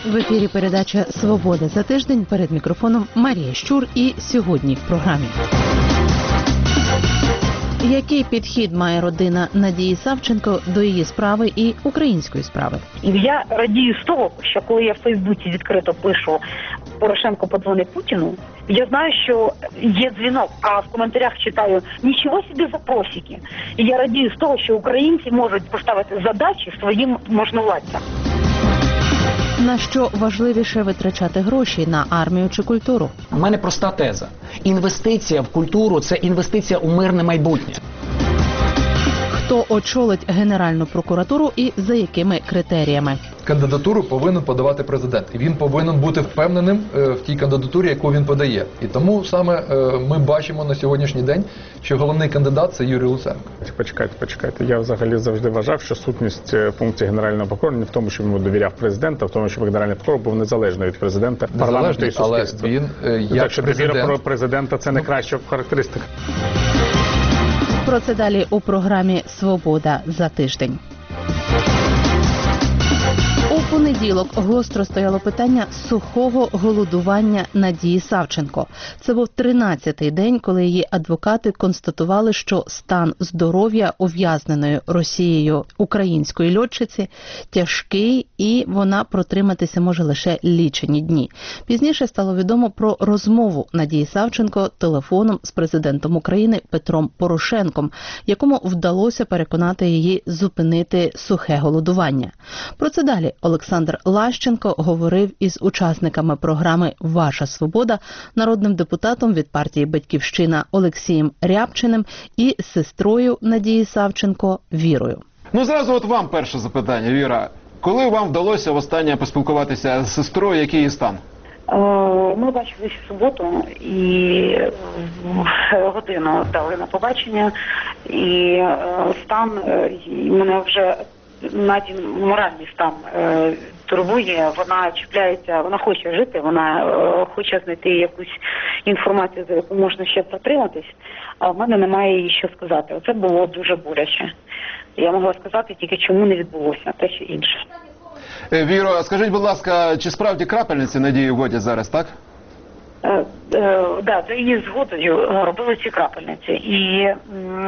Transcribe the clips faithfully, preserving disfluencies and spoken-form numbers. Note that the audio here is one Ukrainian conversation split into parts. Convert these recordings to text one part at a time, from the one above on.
В ефірі передача «Свобода за тиждень», перед мікрофоном Марія Щур, і сьогодні в програмі. Який підхід має родина Надії Савченко до її справи і української справи? Я радію з того, що коли я в Фейсбуці відкрито пишу «Порошенко подзвонить Путіну», я знаю, що є дзвінок, а в коментарях читаю «Нічого собі запросики». І я радію з того, що українці можуть поставити задачі своїм можновладцям. На що важливіше витрачати гроші – на армію чи культуру? У мене проста теза. Інвестиція в культуру – це інвестиція у мирне майбутнє. Хто очолить Генеральну прокуратуру і за якими критеріями? Кандидатуру повинен подавати президент. І він повинен бути впевненим в тій кандидатурі, яку він подає. І тому саме ми бачимо на сьогоднішній день, що головний кандидат – це Юрій Луценко. Почекайте, почекайте. Я взагалі завжди вважав, що сутність функції Генерального прокурора не в тому, що йому довіряв президент, а в тому, що Генеральний прокурор був незалежний від президента, парламенту і суспільства. Але він, як так що президент... довіра про президента – це найкраща характеристика. Про це далі у програмі «Свобода за тиждень». У понеділок гостро стояло питання сухого голодування Надії Савченко. Це був тринадцятий день, коли її адвокати констатували, що стан здоров'я ув'язненої Росією української льотчиці тяжкий, і вона протриматися може лише лічені дні. Пізніше стало відомо про розмову Надії Савченко телефоном з президентом України Петром Порошенком, якому вдалося переконати її зупинити сухе голодування. Про це далі Олександр Лащенко говорив із учасниками програми «Ваша свобода», народним депутатом від партії «Батьківщина» Олексієм Рябчиним і сестрою Надії Савченко Вірою. Ну, зразу от вам перше запитання, Віра. Коли вам вдалося востаннє поспілкуватися з сестрою, який її стан? Ми бачились в суботу і годину дали на побачення, і стан мене вже... Наді моральний стан е, турбує, вона чіпляється, вона хоче жити, вона е, хоче знайти якусь інформацію, за яку можна ще протриматись, а в мене немає їй що сказати. Оце було дуже боляче. Я могла сказати тільки, чому не відбулося, те чи інше. Віро, скажіть, будь ласка, чи справді крапельниці Надії вводять зараз, так? Так, е, да, за її згодою робили ці крапельниці, і е,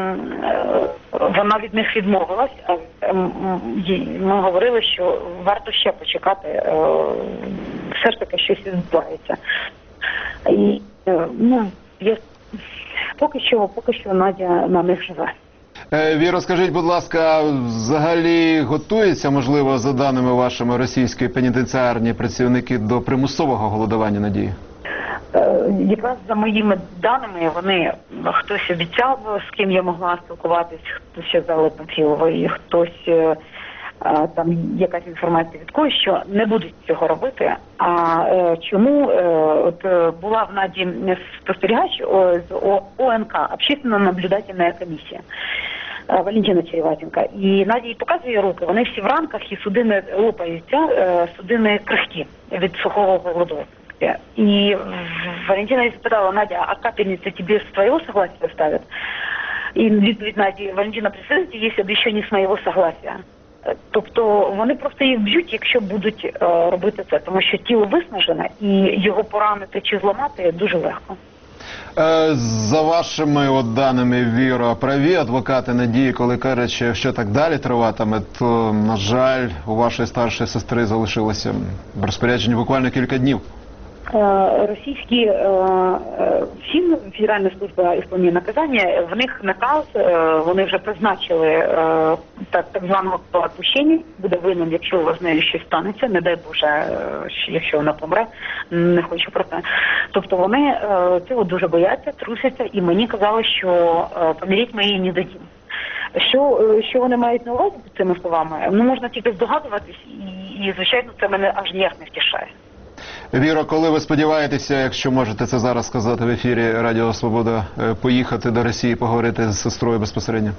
вона від них відмовилась, а е, ми говорили, що варто ще почекати, е, все ж таки щось відбувається. І, е, ну, я, поки що, поки що Надя на них живе. Е, Віро, скажіть, будь ласка, взагалі готуються, можливо, за даними вашими, російські пенітенціарні працівники до примусового голодування Надії? Якраз за моїми даними, вони, хтось обіцяв, з ким я могла спілкуватись, хтось ще за Памфілової, хтось, там якась інформація від когось, що не будуть цього робити. А чому? От була в Наді спостерігач з О Н К, Общественно-наблюдательна комісія, Валентина Череватенка. І Надя їй показує руки, вони всі в ранках, і судини лопаються, судини крихкі від сухого голоду. И Валентина ей спитала: Надя, а капельницы тебе с твоего согласия ставят? І відповідь Наді: Валентина, представте, якщо б ще не з моєго согласия. Тобто вони просто їх б'ють, якщо будуть е, робити це, тому що тіло виснажене і його поранити чи зламати дуже легко. Е, за вашими от даними, Віро, праві адвокати Надії, коли кажуть, що якщо так далі триватиме, то, на жаль, у вашої старшої сестри залишилося в розпорядженні буквально кілька днів. Російські всі Федеральна служба виконання наказання, в них наказ, вони вже призначили так, так званого відпущення, буде винен, якщо з нею щось станеться, не дай Боже, якщо вона помре, не хочу про це. Тобто вони цього дуже бояться, трусяться, і мені казали, що помиріть ми її не дадим. Що, що вони мають на увазі під цими словами, ну можна тільки здогадуватись, і, і звичайно це мене аж ніяк не втішає. Віро, коли ви сподіваєтеся, якщо можете це зараз сказати в ефірі Радіо Свобода, поїхати до Росії поговорити з сестрою безпосередньо?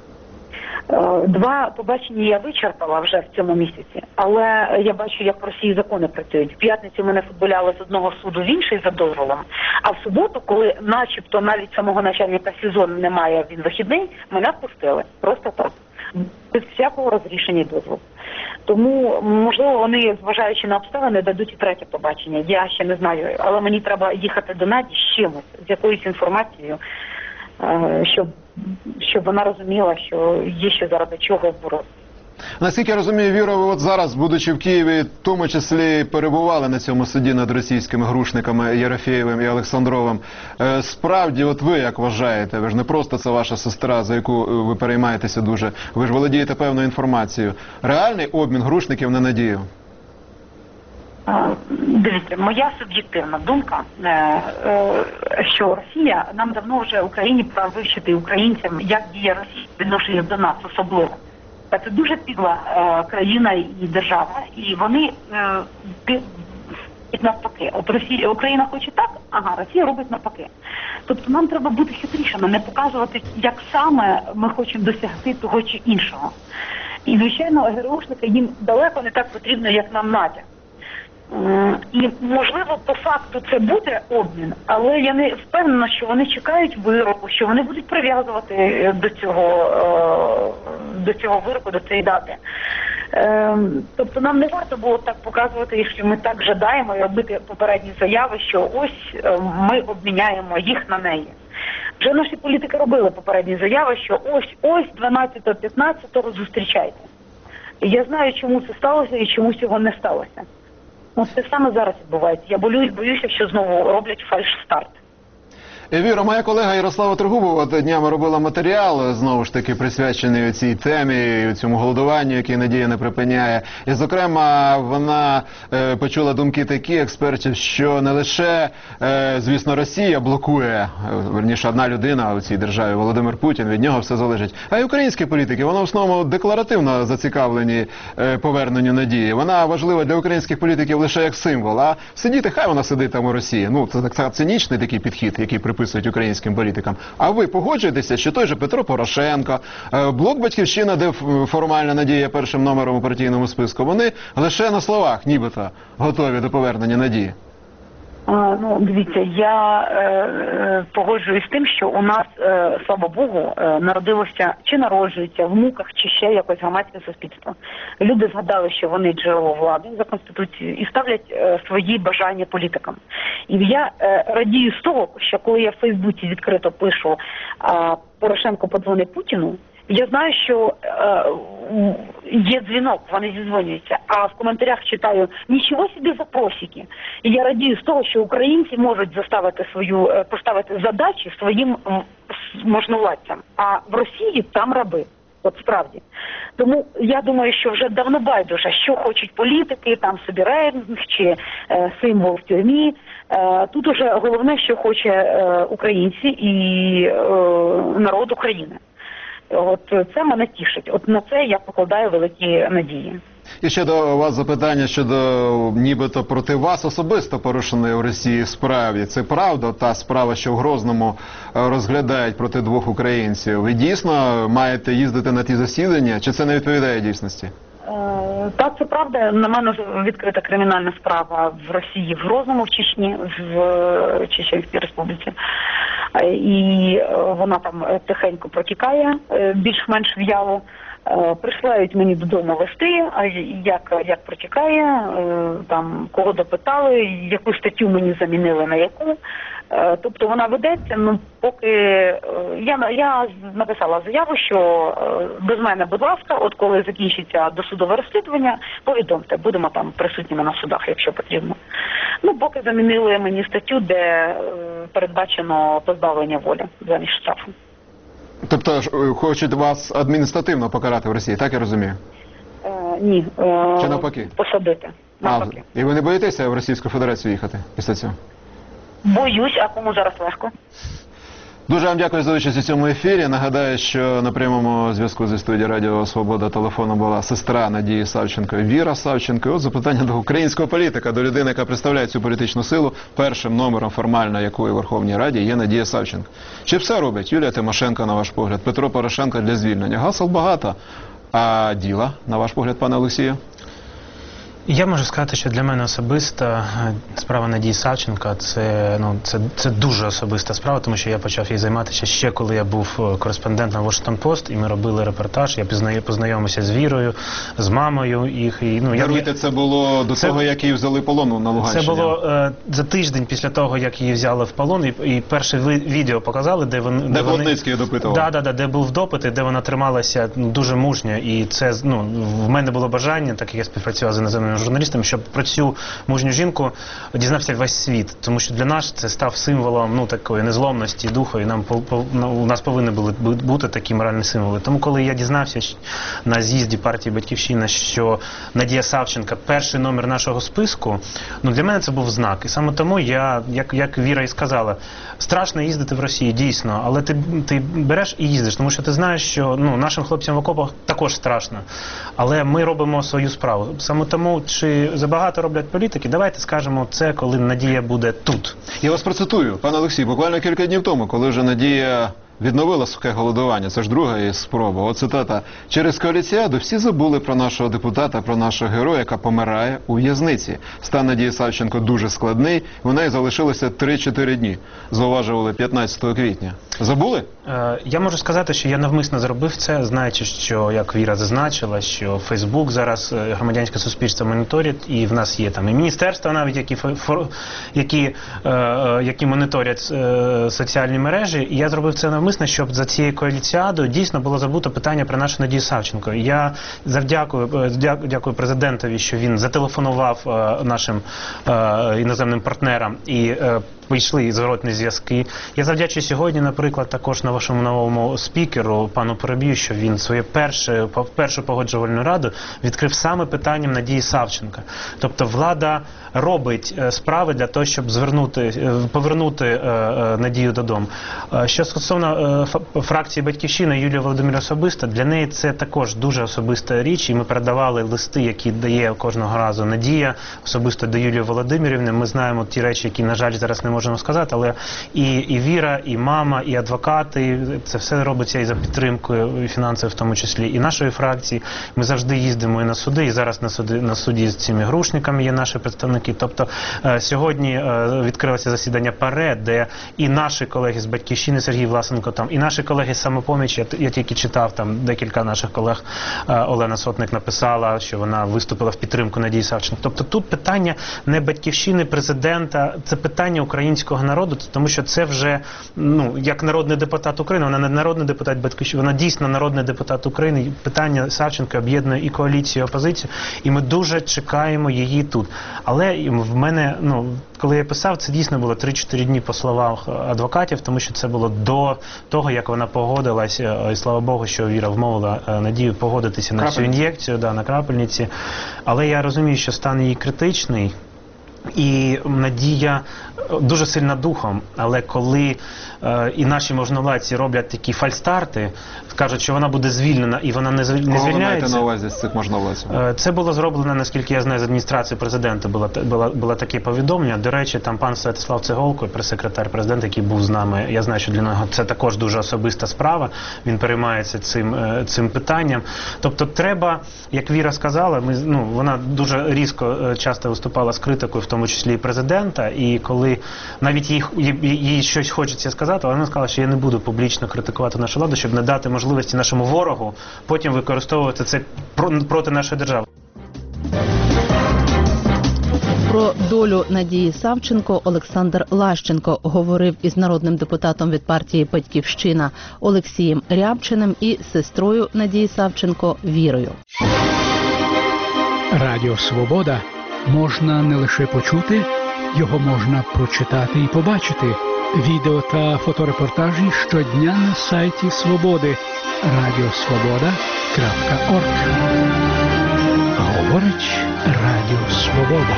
Два побачення я вичерпала вже в цьому місяці, але я бачу, як в Росії закони працюють. В п'ятницю мене футболяли з одного суду в інший за дозволом, а в суботу, коли начебто навіть самого начальника СІЗО немає, він вихідний, мене впустили. Просто так. Без всякого розрішення і дозволу. Тому, можливо, вони, зважаючи на обставини, дадуть і третє побачення. Я ще не знаю, але мені треба їхати до Наді з чимось, з якоюсь інформацією, щоб, щоб вона розуміла, що є ще заради чого боротися. Наскільки я розумію, Віра, ви от зараз, будучи в Києві, в тому числі перебували на цьому суді над російськими грушниками Єрофєєвим і Олександровим. Е, справді, от ви як вважаєте, ви ж не просто це ваша сестра, за яку ви переймаєтеся дуже, ви ж володієте певною інформацією. Реальний обмін грушників на Надію? Дивіться, моя суб'єктивна думка, що Росія, нам давно вже Україні пора вивчити українцям, як діє Росія відношення до нас особливо. Це дуже підла е, країна і держава, і вони е, навпаки. От Росія, Україна хоче так, ага, Росія робить навпаки. Тобто нам треба бути хитрішими, не показувати, як саме ми хочемо досягти того чи іншого. І, звичайно, ГРУшники їм далеко не так потрібно, як нам Надя. І, можливо, по факту це буде обмін, але я не впевнена, що вони чекають вироку, що вони будуть прив'язувати до цього, до цього вироку, до цієї дати. Тобто нам не варто було так показувати, якщо ми так жадаємо, і робити попередні заяви, що ось ми обміняємо їх на неї. Вже наші політики робили попередні заяви, що ось-ось дванадцятого-п'ятнадцятого зустрічайте. І я знаю, чому це сталося і чому цього не сталося. Ну, це саме зараз відбувається. Я боюсь, боюся, що знову роблять фальш-старт. Віра, моя колега Ярослава Трегубова днями робила матеріал, знову ж таки, присвячений цій темі, цьому голодуванню, яке Надія не припиняє. І, зокрема, вона е, почула думки такі експертів, що не лише, е, звісно, Росія блокує, е, верніше, одна людина у цій державі, Володимир Путін, від нього все залежить. А й українські політики, вони в основному декларативно зацікавлені е, поверненню Надії. Вона важлива для українських політиків лише як символ, а сидіти, хай вона сидить там у Росії. Ну, це так цинічний такий підхід, який приписує українським політикам. А ви погоджуєтеся, що той же Петро Порошенко, блок «Батьківщина», де формальна Надія першим номером у партійному списку, вони лише на словах нібито готові до повернення Надії? А, ну, дивіться, я е, погоджуюсь з тим, що у нас, е, слава Богу, е, народилося, чи народжується в муках, чи ще якось громадське суспільство. Люди згадали, що вони джерело влади за Конституцією і ставлять е, свої бажання політикам. І я е, радію з того, що коли я в Фейсбуці відкрито пишу е, «Порошенко подзвонить Путіну», я знаю, що е, є дзвінок, вони зідзвонюються, а в коментарях читаю «Нічого собі запросики». І я радію з того, що українці можуть заставити свою, поставити задачі своїм можновладцям, а в Росії там раби. От справді. Тому я думаю, що вже давно байдуже, що хочуть політики, там собі рейтинг чи е, символ в тюрмі. Е, тут уже головне, що хоче е, українці і е, народ України. От це мене тішить. От на це я покладаю великі надії. І ще до вас запитання щодо нібито проти вас особисто порушеної в Росії справі. Це правда та справа, що в Грозному розглядають проти двох українців? Ви дійсно маєте їздити на ті засідання, чи це не відповідає дійсності? Так, це правда. На мене відкрита кримінальна справа в Росії, в Грозному, в Чечні, в Чеченській Республіці. І вона там тихенько протікає, більш-менш в'яло. Присилають мені додому листи, як, як протікає, там, кого допитали, яку статтю мені замінили на яку. Тобто вона ведеться, ну, поки я, я написала заяву, що без мене, будь ласка, от коли закінчиться досудове розслідування, повідомте, будемо там присутніми на судах, якщо потрібно. Ну, поки замінили мені статтю, де передбачено позбавлення волі замість штрафу. Тобто хочуть вас адміністративно покарати в Росії, так я розумію? Е, ні. Е, Чи навпаки? Посадити. Навпаки. А, і ви не боїтеся в Російську Федерацію їхати після цього? Боюсь, а кому зараз легко? Дуже вам дякую за участь у цьому ефірі. Нагадаю, що на прямому зв'язку зі студією Радіо Свобода телефоном була сестра Надії Савченко, Віра Савченко. І от запитання до українського політика, до людини, яка представляє цю політичну силу, першим номером формально якої в Верховній Раді є Надія Савченко. Чи все робить Юлія Тимошенко, на ваш погляд, Петро Порошенко для звільнення? Гасел багато, а діла, на ваш погляд, пане Олексію? Я можу сказати, що для мене особиста справа Надії Савченко це, ну, це, це дуже особиста справа, тому що я почав їй займатися ще коли я був кореспондентом Washington Post, і ми робили репортаж, я пізнаю, познайомився з Вірою, з мамою їх. І, ну, Даруйте, я, це було до це, того, як її взяли в полон на Луганщині? Це було е, за тиждень після того, як її взяли в полон, і, і перше відео показали, де, вон, де, де вони... Плотницький допитував? Да, да, да, де був допит, і де вона трималася ну, дуже мужньо, і це, ну, в мене було бажання, так як я співпрацював з іноземними журналістами, щоб про цю мужню жінку дізнався весь світ, тому що для нас це став символом, ну, такої незломності духу, і нам по, по, у нас повинні були бути такі моральні символи. Тому коли я дізнався на з'їзді партії «Батьківщина», що Надія Савченко перший номер нашого списку, ну, для мене це був знак. І саме тому я, як, як Віра і сказала, страшно їздити в Росію, дійсно, але ти, ти береш і їздиш, тому що ти знаєш, що, ну, нашим хлопцям в окопах також страшно. Але ми робимо свою справу. Саме тому, чи забагато роблять політики, давайте скажемо це, коли Надія буде тут. Я вас процитую, пане Олексій, буквально кілька днів тому, коли вже Надія відновила сухе голодування, це ж друга її спроба. От цитата. «Через коаліціаду всі забули про нашого депутата, про нашого героя, яка помирає у в'язниці. Стан Надії Савченко дуже складний, у неї залишилося три-чотири дні». Зауважували п'ятнадцятого квітня. Забули? Е, я можу сказати, що я навмисно зробив це, знаючи, що, як Віра зазначила, що Фейсбук зараз громадянське суспільство моніторить, і в нас є там і міністерства навіть, які, фор, які, е, які моніторять е, соціальні мережі, і я зробив це навмисно, щоб за цією коаліціадою дійсно було забуто питання про нашу Надію Савченко. Я завдякую, дякую президентові, що він зателефонував е, нашим е, іноземним партнерам і е, вийшли зворотні зв'язки. Я завдячую сьогодні, наприклад, також на вашому новому спікеру, пану Поробію, що він свою першу, першу погоджувальну раду відкрив саме питанням Надії Савченко. Тобто влада робить справи для того, щоб звернути, повернути Надію додому. Що стосовно фракції «Батьківщина» Юлії Володимирівни особисто, для неї це також дуже особиста річ, і ми передавали листи, які дає кожного разу Надія, особисто до Юлії Володимирівни. Ми знаємо ті речі, які, на жаль, зараз не можемо сказати, але і, і Віра, і мама, і адвокати, це все робиться і за підтримкою, і фінансовою в тому числі, і нашої фракції. Ми завжди їздимо і на суди, і зараз на суди, на суді з цими грушниками є наші представники. Тобто сьогодні відкрилося засідання ПАРЕ, де і наші колеги з «Батьківщини», Сергій Власенко там, і наші колеги з «Самопомічі», я, я тільки читав, там декілька наших колег, Олена Сотник написала, що вона виступила в підтримку Надії Савченко. Тобто тут питання не «Батьківщини», президента, це питання українського народу, тому що це вже, ну, як народний депутат України, вона не народний депутат «Батьківщини», вона дійсно народний депутат України. Питання Савченко об'єднує і коаліцію, і опозицію, і ми дуже чекаємо її тут. Але в мене, ну, коли я писав, це дійсно було три-чотири дні по словах адвокатів, тому що це було до того, як вона погодилась, і слава Богу, що Віра вмовила Надію погодитися на цю ін'єкцію, да, на крапельниці. Але я розумію, що стан її критичний, і Надія дуже сильна духом, але коли е, і наші можновладці роблять такі фальстарти, кажуть, що вона буде звільнена, і вона не, звіль... не звільняється. Кого ви маєте на увазі з цих можновладців? Е, це було зроблено, наскільки я знаю, з адміністрації президента було, було, було таке повідомлення. До речі, там пан Святослав Цеголко, прес-секретар президента, який був з нами, я знаю, що для нього це також дуже особиста справа, він переймається цим, е, цим питанням. Тобто треба, як Віра сказала, ми, ну, вона дуже різко е, часто виступала з критикою, в тому числі і президента, і коли навіть їй, їй щось хочеться сказати, але вона сказала, що я не буду публічно критикувати нашу владу, щоб не дати можливості нашому ворогу потім використовувати це проти нашої держави. Про долю Надії Савченко Олександр Лащенко говорив із народним депутатом від партії «Батьківщина» Олексієм Рябчиним і сестрою Надії Савченко Вірою. Радіо «Свобода» можна не лише почути, його можна прочитати і побачити. Відео та фоторепортажі щодня на сайті Свободи радіосвобода крапка орг. Говорить Радіо Свобода.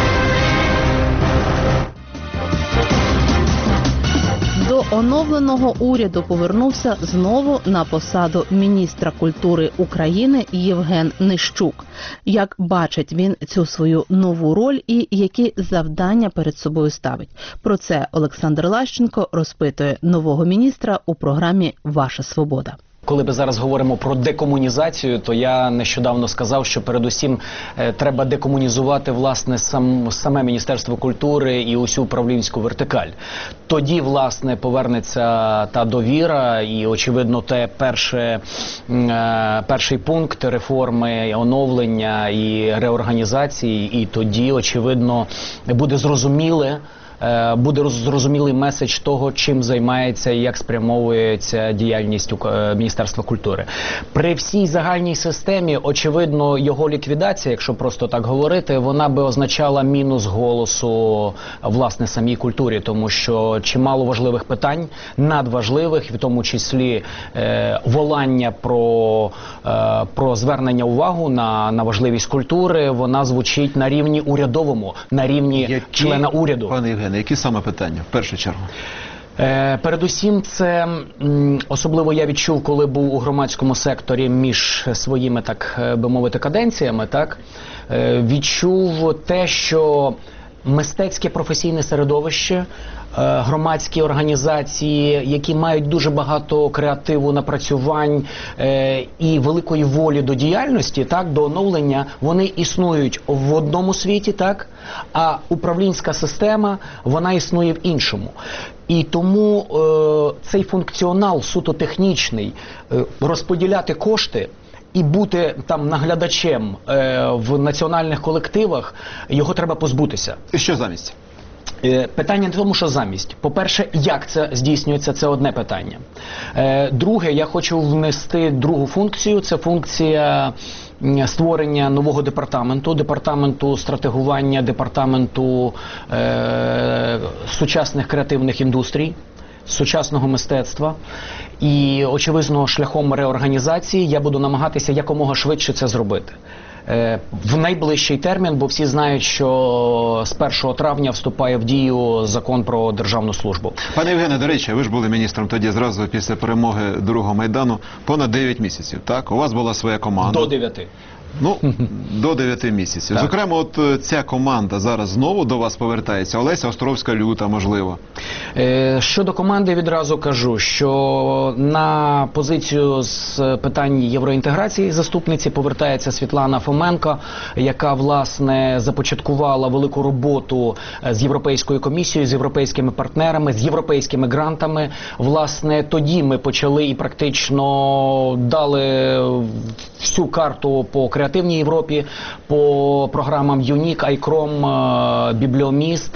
До оновленого уряду повернувся знову на посаду міністра культури України Євген Нищук. Як бачить він цю свою нову роль і які завдання перед собою ставить? Про це Олександр Лащенко розпитує нового міністра у програмі «Ваша свобода». коли ми зараз говоримо про декомунізацію, то я нещодавно сказав, що передусім е, треба декомунізувати власне сам, саме Міністерство культури і усю управлінську вертикаль. Тоді, власне, повернеться та довіра і, очевидно, те перше, е, перший пункт реформи, оновлення і реорганізації, і тоді, очевидно, буде зрозуміле, буде зрозумілий меседж того, чим займається і як спрямовується діяльність Міністерства культури. При всій загальній системі, очевидно, його ліквідація, якщо просто так говорити, вона би означала мінус голосу, власне, самій культурі, тому що чимало важливих питань, надважливих, в тому числі е, волання про, е, про звернення увагу на, на важливість культури, вона звучить на рівні урядовому, на рівні Які, члена уряду. Пане Євгене, які саме питання, в першу чергу? Е, передусім, це м, особливо я відчув, коли був у громадському секторі між своїми, так би мовити, каденціями, так, е, відчув те, що мистецьке професійне середовище, громадські організації, які мають дуже багато креативу, напрацювань е, і великої волі до діяльності, так, до оновлення, вони існують в одному світі, так, а управлінська система, вона існує в іншому. І тому е, цей функціонал суто технічний, е, розподіляти кошти і бути там наглядачем е, в національних колективах, його треба позбутися. І що замість? Питання не в тому, що замість. По-перше, як це здійснюється, це одне питання. Друге, я хочу внести другу функцію, це функція створення нового департаменту, департаменту стратегування, департаменту е, сучасних креативних індустрій, сучасного мистецтва. І, очевидно, шляхом реорганізації я буду намагатися якомога швидше це зробити. В найближчий термін, бо всі знають, що з першого травня вступає в дію закон про державну службу. Пане Євгене, до речі, ви ж були міністром тоді зразу після перемоги другого Майдану понад дев'ять місяців, так? У вас була своя команда. До дев'яти. Ну, до дев'яти місяців. Так. Зокрема, от ця команда зараз знову до вас повертається. Олеся Островська-Люта, можливо. Е, щодо команди відразу кажу, що на позицію з питань євроінтеграції заступниці повертається Світлана Фоменко, яка, власне, започаткувала велику роботу з Європейською комісією, з європейськими партнерами, з європейськими грантами. Власне, тоді ми почали і практично дали всю карту по креативній Європі, по програмам ЮНІК, Айкром, Бібліоміст.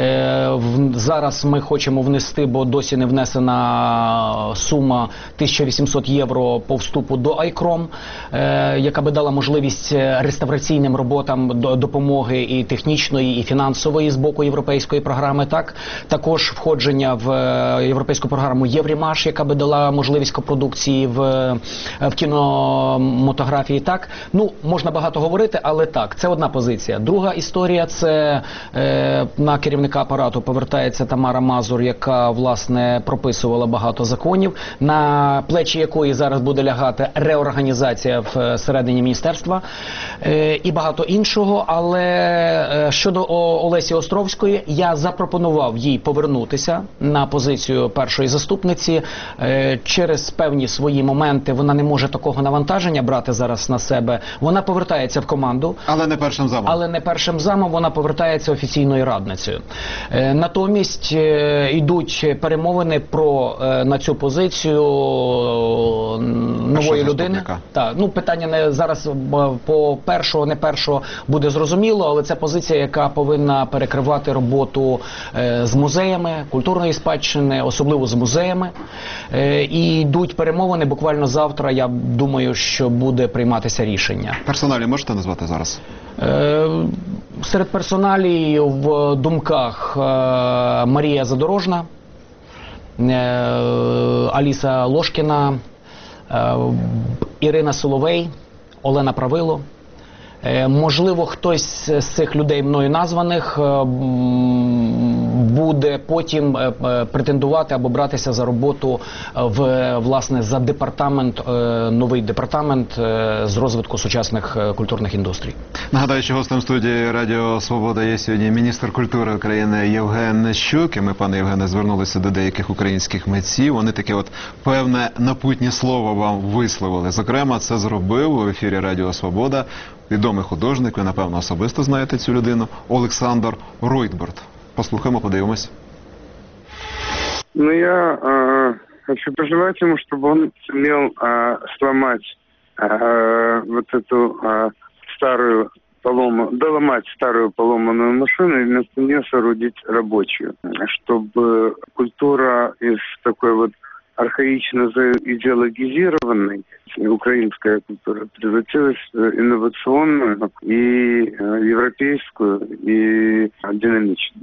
Зараз ми хочемо внести, бо досі не внесена сума тисяча вісімсот євро по вступу до Айкром, яка би дала можливість реставраційним роботам допомоги і технічної, і фінансової з боку європейської програми. Так? Також входження в європейську програму Єврімаш, яка би дала можливість копродукції в, в кінематографії. Так? Ну, можна багато говорити, але так, це одна позиція. Друга історія – це е, на керівника апарату повертається Тамара Мазур, яка, власне, прописувала багато законів, на плечі якої зараз буде лягати реорганізація всередині міністерства е, і багато іншого. Але е, щодо Олесі Островської, я запропонував їй повернутися на позицію першої заступниці. Е, через певні свої моменти вона не може такого навантаження брати зараз на себе. Вона повертається в команду. Але не першим замом. Але не першим замом, вона повертається офіційною радницею. Е, натомість е, йдуть перемовини про е, на цю позицію е, нової людини. Так, ну питання не зараз по першого, не першого буде зрозуміло, але це позиція, яка повинна перекривати роботу е, з музеями, культурної спадщини, особливо з музеями. Е, і йдуть перемовини, буквально завтра, я думаю, що буде прийматися рішення. Персоналі можете назвати зараз? Е, серед персоналій в думках е, Марія Задорожна, е, Аліса Лошкіна, е, Ірина Соловей, Олена Правило. Е, можливо, хтось з цих людей мною названих буде потім претендувати або братися за роботу в, власне, за департамент, новий департамент з розвитку сучасних культурних індустрій. Нагадаю, що гостем студії Радіо Свобода є сьогодні міністр культури України Євген Нищук. І ми, пане Євгене, звернулися до деяких українських митців. Вони таке от певне напутнє слово вам висловили. Зокрема, це зробив у ефірі Радіо Свобода відомий художник, ви, напевно, особисто знаєте цю людину, Олександр Ройтбурд. Послухаємо, подивимось. Ну, я э, хочу пожелать ему, чтобы он сумел э, сломать э, вот эту э, старую полому, доломать старую поломанную машину и вместо нее соорудить рабочую, чтобы культура из такой вот архаично идеологизированной, украинская культура, превратилась в инновационную и европейскую, и динамичную.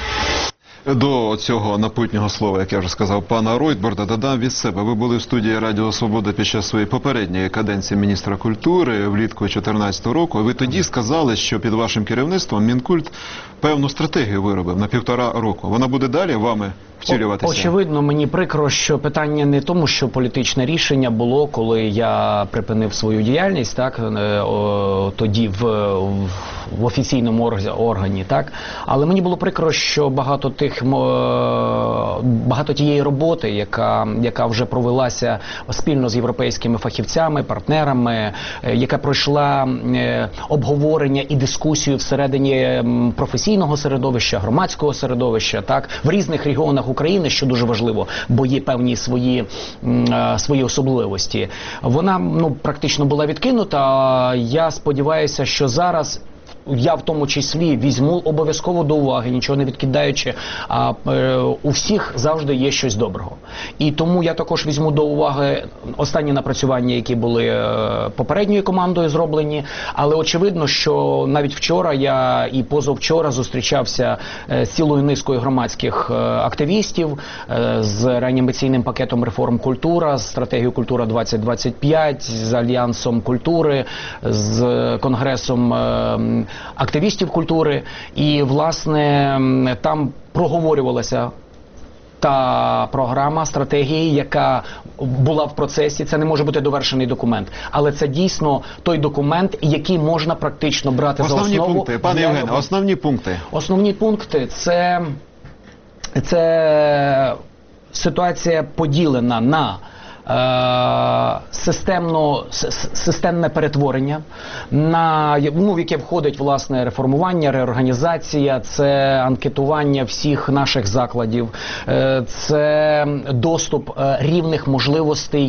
До цього напутнього слова, як я вже сказав, пана Ройтбурда, додам від себе. Ви були в студії Радіо Свобода під час своєї попередньої каденції міністра культури влітку дві тисячі чотирнадцятого року. Ви тоді сказали, що під вашим керівництвом Мінкульт певну стратегію виробив на півтора року. Вона буде далі вами втілюватися? Очевидно, мені прикро, що питання не тому, що політичне рішення було, коли я припинив свою діяльність, так, тоді в, в офіційному органі, так, але мені було прикро, що багато тих, багато тієї роботи, яка, яка вже провелася спільно з європейськими фахівцями, партнерами, яка пройшла обговорення і дискусію всередині професійного середовища, громадського середовища, так, в різних регіонах України, що дуже важливо, бо є певні свої, свої особливості. Вона, ну, практично була відкинута. Я сподіваюся, що зараз я в тому числі візьму обов'язково до уваги, нічого не відкидаючи, а е, у всіх завжди є щось доброго. І тому я також візьму до уваги останні напрацювання, які були е, попередньою командою зроблені, але очевидно, що навіть вчора я і позавчора зустрічався е, з цілою низкою громадських е, активістів, е, з реанімаційним пакетом реформ культура, з стратегією культура двадцять двадцять п'ять, з Альянсом культури, з Конгресом е, активістів культури, і, власне, там проговорювалася та програма, стратегії, яка була в процесі. Це не може бути довершений документ, але це дійсно той документ, який можна практично брати основні за основу. Пункти, пане Євгене, основні пункти. Основні пункти – це, це ситуація поділена на Системно, системне перетворення, на, ну, в яке входить, власне, реформування, реорганізація, це анкетування всіх наших закладів, це доступ рівних можливостей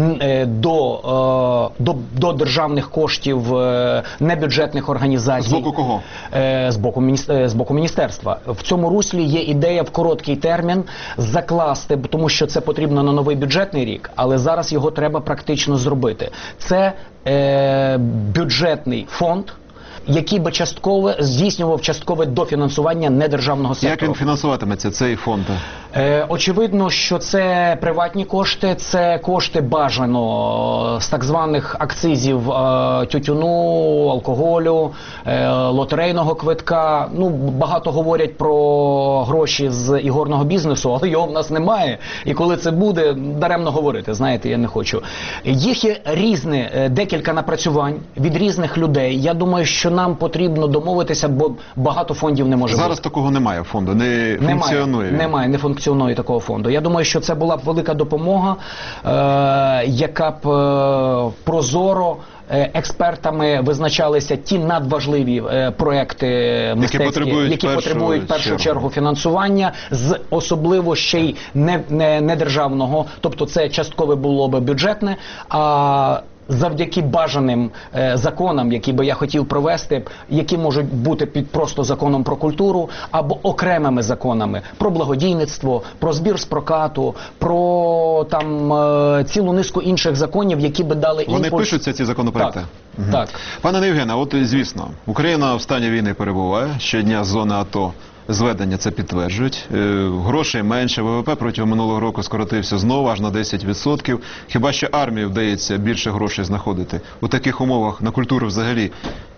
до, до, до державних коштів небюджетних організацій. З боку кого? З боку, з боку міністерства. В цьому руслі є ідея в короткий термін закласти, тому що це потрібно на новий бюджетний рік, але зараз його треба практично зробити. Це е, бюджетний фонд, який би частково здійснював часткове дофінансування недержавного сектору. Як він фінансуватиметься, цей фонд? Е, очевидно, що це приватні кошти, це кошти бажано з так званих акцизів е, тютюну, алкоголю, е, лотерейного квитка. Ну, багато говорять про гроші з ігорного бізнесу, але його в нас немає. І коли це буде, даремно говорити, знаєте, я не хочу. Їх є різне, декілька напрацювань від різних людей. Я думаю, що нам потрібно домовитися, бо багато фондів не може Зараз бути. Зараз такого немає фонду, не функціонує. Немає, немає, не функціонує такого фонду. Я думаю, що це була б велика допомога, е, яка б е, прозоро е, експертами визначалися ті надважливі е, проекти мистецькі, які потребують, які першу, потребують в першу чергу. чергу фінансування, з особливо ще й не, не, не державного, тобто це часткове було б бюджетне, а завдяки бажаним е, законам, які би я хотів провести, які можуть бути під просто законом про культуру, або окремими законами про благодійництво, про збір з прокату, про там е, цілу низку інших законів, які би дали імпульс. Вони пишуться, ці законопроекти? Так. Угу. Так. Пане Євгене, от звісно, Україна в стані війни перебуває, щодня з зони АТО зведення це підтверджують. Е, грошей менше, ВВП протягом минулого року скоротився знову аж на десять відсотків. Хіба що армії вдається більше грошей знаходити? У таких умовах на культуру взагалі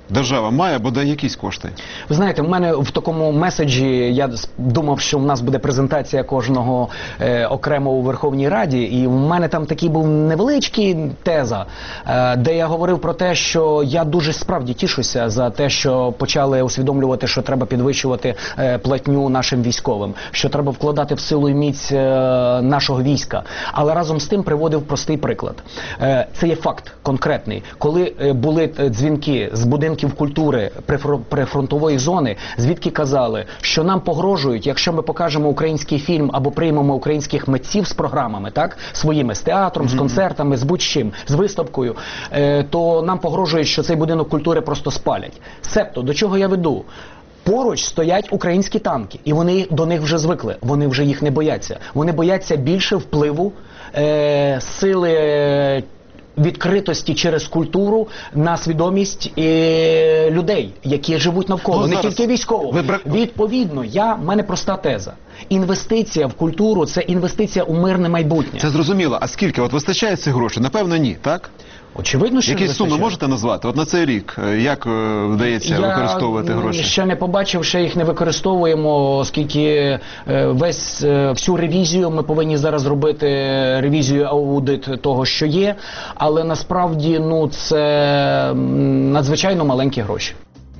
держава має бодай якісь кошти? Ви знаєте, в мене в такому меседжі, я думав, що в нас буде презентація кожного е, окремо у Верховній Раді, і в мене там такий був невеличкий теза, е, де я говорив про те, що я дуже справді тішуся за те, що почали усвідомлювати, що треба підвищувати е, платню нашим військовим, що треба вкладати в силу і міць е, нашого війська. Але разом з тим приводив простий приклад. Е, це є факт конкретний. Коли е, були дзвінки з будинків культури прифронтової зони, звідки казали, що нам погрожують, якщо ми покажемо український фільм або приймемо українських митців з програмами, так, своїми, з театром, mm-hmm. з концертами, з будь-чим, з виставкою, е, то нам погрожують, що цей будинок культури просто спалять. Себто, до чого я веду? Поруч стоять українські танки, і вони до них вже звикли, вони вже їх не бояться. Вони бояться більше впливу, е, сили, е, відкритості через культуру на свідомість е, людей, які живуть навколо, ну, не тільки військово. Ви... Відповідно, я, в мене проста теза. Інвестиція в культуру – це інвестиція у мирне майбутнє. Це зрозуміло. А скільки? От вистачає цих грошей? Напевно, ні, так? Очевидно, що якісь суми можете назвати? От на цей рік, як вдається я використовувати гроші? Я ще не побачив, ще їх не використовуємо, оскільки весь, всю ревізію, ми повинні зараз робити ревізію, аудит того, що є, але насправді, ну, це надзвичайно маленькі гроші.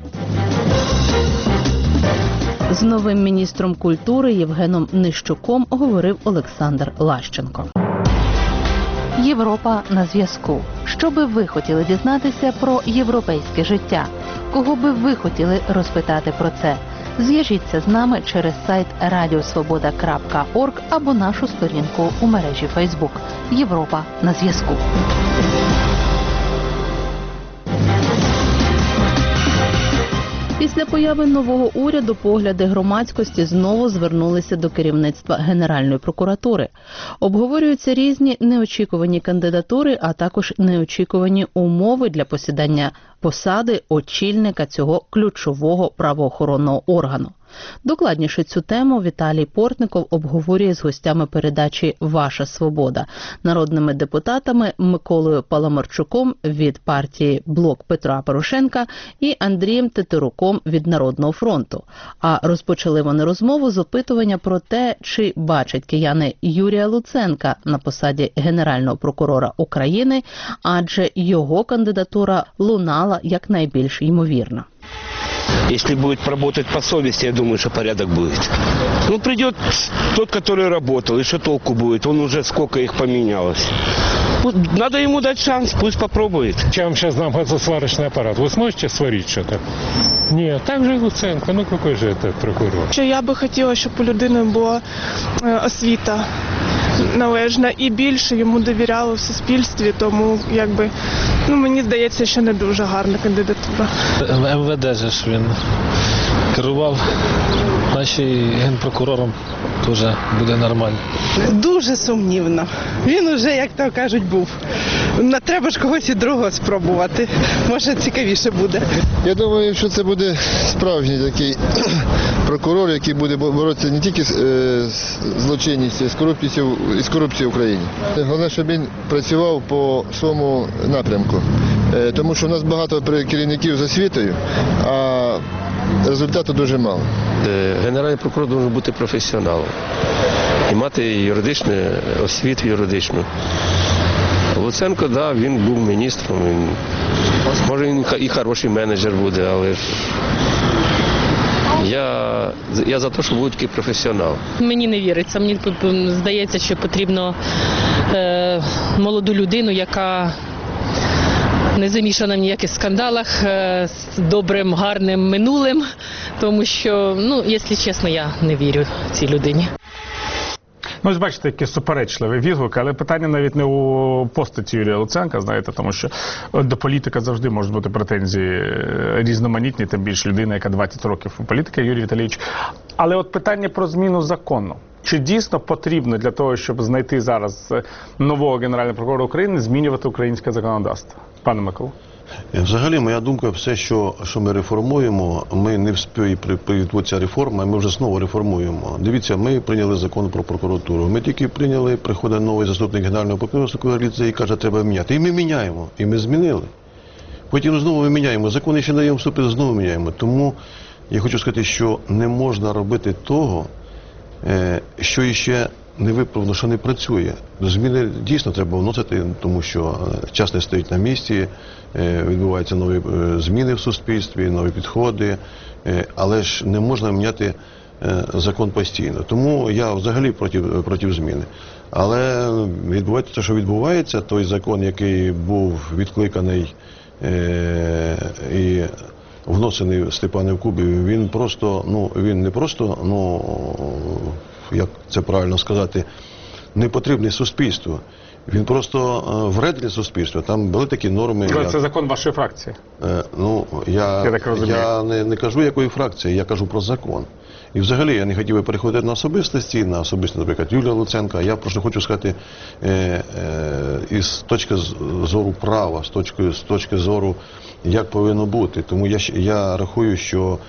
З новим міністром культури Євгеном Нищуком говорив Олександр Лащенко. Європа на зв'язку. Що би ви хотіли дізнатися про європейське життя? Кого би ви хотіли розпитати про це? Зв'яжіться з нами через сайт радіосвобода крапка орг або нашу сторінку у мережі Фейсбук. Європа на зв'язку. Після появи нового уряду погляди громадськості знову звернулися до керівництва Генеральної прокуратури. Обговорюються різні неочікувані кандидатури, а також неочікувані умови для посідання посади очільника цього ключового правоохоронного органу. Докладніше цю тему Віталій Портников обговорює з гостями передачі «Ваша свобода», народними депутатами Миколою Паламарчуком від партії «Блок Петра Порошенка» і Андрієм Тетеруком від «Народного фронту». А розпочали вони розмову з опитування про те, чи бачать кияни Юрія Луценка на посаді Генерального прокурора України, адже його кандидатура лунала як найбільш ймовірна. Если будет работать по совести, я думаю, что порядок будет. Ну, придет тот, который работал, и что толку будет? Он уже сколько их поменялось. Вот, надо ему дать шанс, пусть попробует. Я вам сейчас дам сварочный аппарат. Вы сможете сварить что-то? Нет, так же Луценко. Ну, какой же это прокурор? Що я би хотіла, щоб у людини була е, освіта належна і більше йому довіряли в суспільстві, тому якби, ну, мені здається, що не дуже гарна кандидатура. Ем Ве Де же ж він керував, значить генпрокурором теж буде нормально. Дуже сумнівно. Він уже, як то кажуть, був. Треба ж когось і другого спробувати. Може, цікавіше буде. Я думаю, що це буде справжній такий прокурор, який буде боротися не тільки з злочинністю, з корупцією, з корупцією в Україні. Головне, щоб він працював по своєму напрямку. Тому що у нас багато керівників з освітою, а результату дуже мало. Генеральний прокурор має бути професіоналом і мати юридичну освіту юридичну. Луценко, так, да, він був міністром, він, може він і хороший менеджер буде, але ж я, я за те, що будь такий професіонал. Мені не віриться, мені здається, що потрібно е, молоду людину, яка не замішана в ніяких скандалах, е, з добрим, гарним минулим, тому що, ну, якщо чесно, я не вірю цій людині. Ну, ось бачите, який суперечливий відгук, але питання навіть не у постаті Юрія Луценка, знаєте, тому що до політика завжди можуть бути претензії різноманітні, тим більше людина, яка двадцять років у політиці, Юрій Віталійович. Але от питання про зміну закону. Чи дійсно потрібно для того, щоб знайти зараз нового Генерального прокурора України, змінювати українське законодавство? Пане Миколо. Взагалі, моя думка, все, що, що ми реформуємо, ми не вспіємо ця реформа, ми вже знову реформуємо. Дивіться, ми прийняли закон про прокуратуру. Ми тільки прийняли, приходить новий заступник Генерального прокурора і каже, треба міняти. І ми міняємо. І ми змінили. Потім знову ми міняємо. Закони ще даємо вступити, знову міняємо. Тому я хочу сказати, що не можна робити того, що іще не виправдано, що не працює. Зміни дійсно треба вносити, тому що час не стоїть на місці, відбуваються нові зміни в суспільстві, нові підходи, але ж не можна міняти закон постійно. Тому я взагалі проти, проти зміни. Але відбувається те, що відбувається, той закон, який був відкликаний і вносений Степаном Кубів, він просто, ну, він не просто, ну, як це правильно сказати, не потрібний суспільству. Він просто вред для суспільства. Там були такі норми. Але як... це закон вашої фракції. Е, ну, я, я, так розумію. я не, не кажу, якої фракції, я кажу про закон. І взагалі я не хотів би переходити на особистості, на особисто, наприклад, Юлія Луценка. Я просто хочу сказати, е, е, із точки зору права, з точки, з точки зору, як повинно бути. Тому я, я рахую, що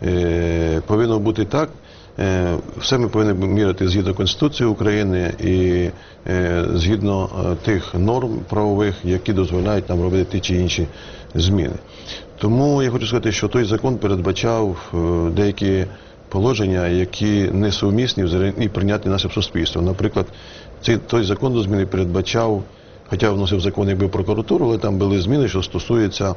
е, повинно бути так, е, все ми повинні міряти згідно Конституції України і е, згідно е, тих норм правових, які дозволяють нам робити ті чи інші зміни. Тому я хочу сказати, що той закон передбачав е, деякі положення, які несумісні і прийнятні нашим суспільством. Наприклад, цей, той закон до зміни передбачав, хоча вносив закон якби прокуратуру, але там були зміни, що стосуються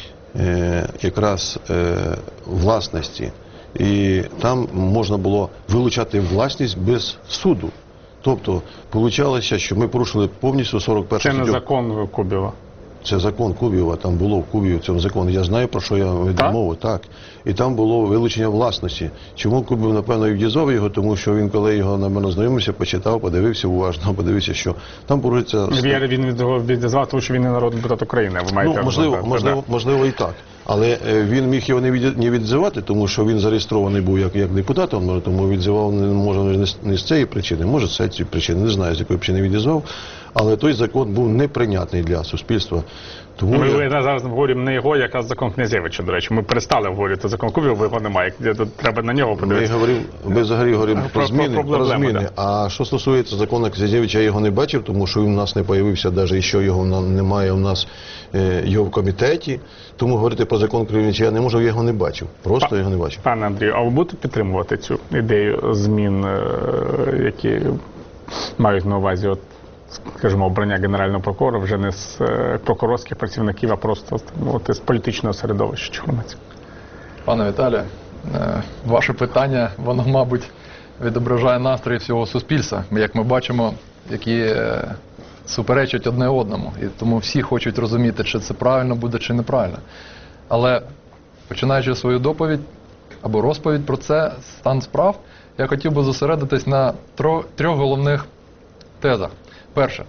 е, якраз е, власності. І там можна було вилучати власність без суду. Тобто, виходило, що ми порушили повністю сорок першу статтю. Це не закон Кубіва. Це закон Кубіва, там було в Кубіві в цьому законі. Я знаю, про що я веду мову, так. І там було вилучення власності. Чому Кубів, напевно, і відізвав його? Тому що він, коли його, напевно, знайомився, почитав, подивився уважно, подивився, що там порушується... Він відізвав, тому що він не народний депутат України. Ви маєте ну, можливо, можливо, можливо і так. Але він міг його не відзивати, тому що він зареєстрований був як, як депутатом, тому відзивав не може не з цієї причини, може з цієї причини, не знаю, з якої причини відізвав. Але той закон був неприйнятний для суспільства. Тому ми я... зараз говоримо не його, якраз закон Князевича, до речі. Ми перестали говорити закон Кубів, його немає. Треба на нього подивитися. Ми, говорив, ми взагалі говоримо про, про зміни. Про, про, про зміни. Да. А що стосується закону Князевича, я його не бачив, тому що він у нас не з'явився, навіть що його немає у нас е, його в комітеті. Тому говорити про закон Князевича я не можу, я його не бачив. Просто Па, його не бачив. Пане Андрію, а ви будете підтримувати цю ідею змін, які мають на увазі от, скажімо, обрання генерального прокурора вже не з прокурорських працівників, а просто ну, з політичного середовища чи громадського? Пане Віталію, ваше питання, воно, мабуть, відображає настрої всього суспільства, як ми бачимо, які суперечать одне одному. І тому всі хочуть розуміти, чи це правильно буде, чи неправильно. Але, починаючи свою доповідь або розповідь про це, стан справ, я хотів би зосередитись на трьох головних тезах. Перше.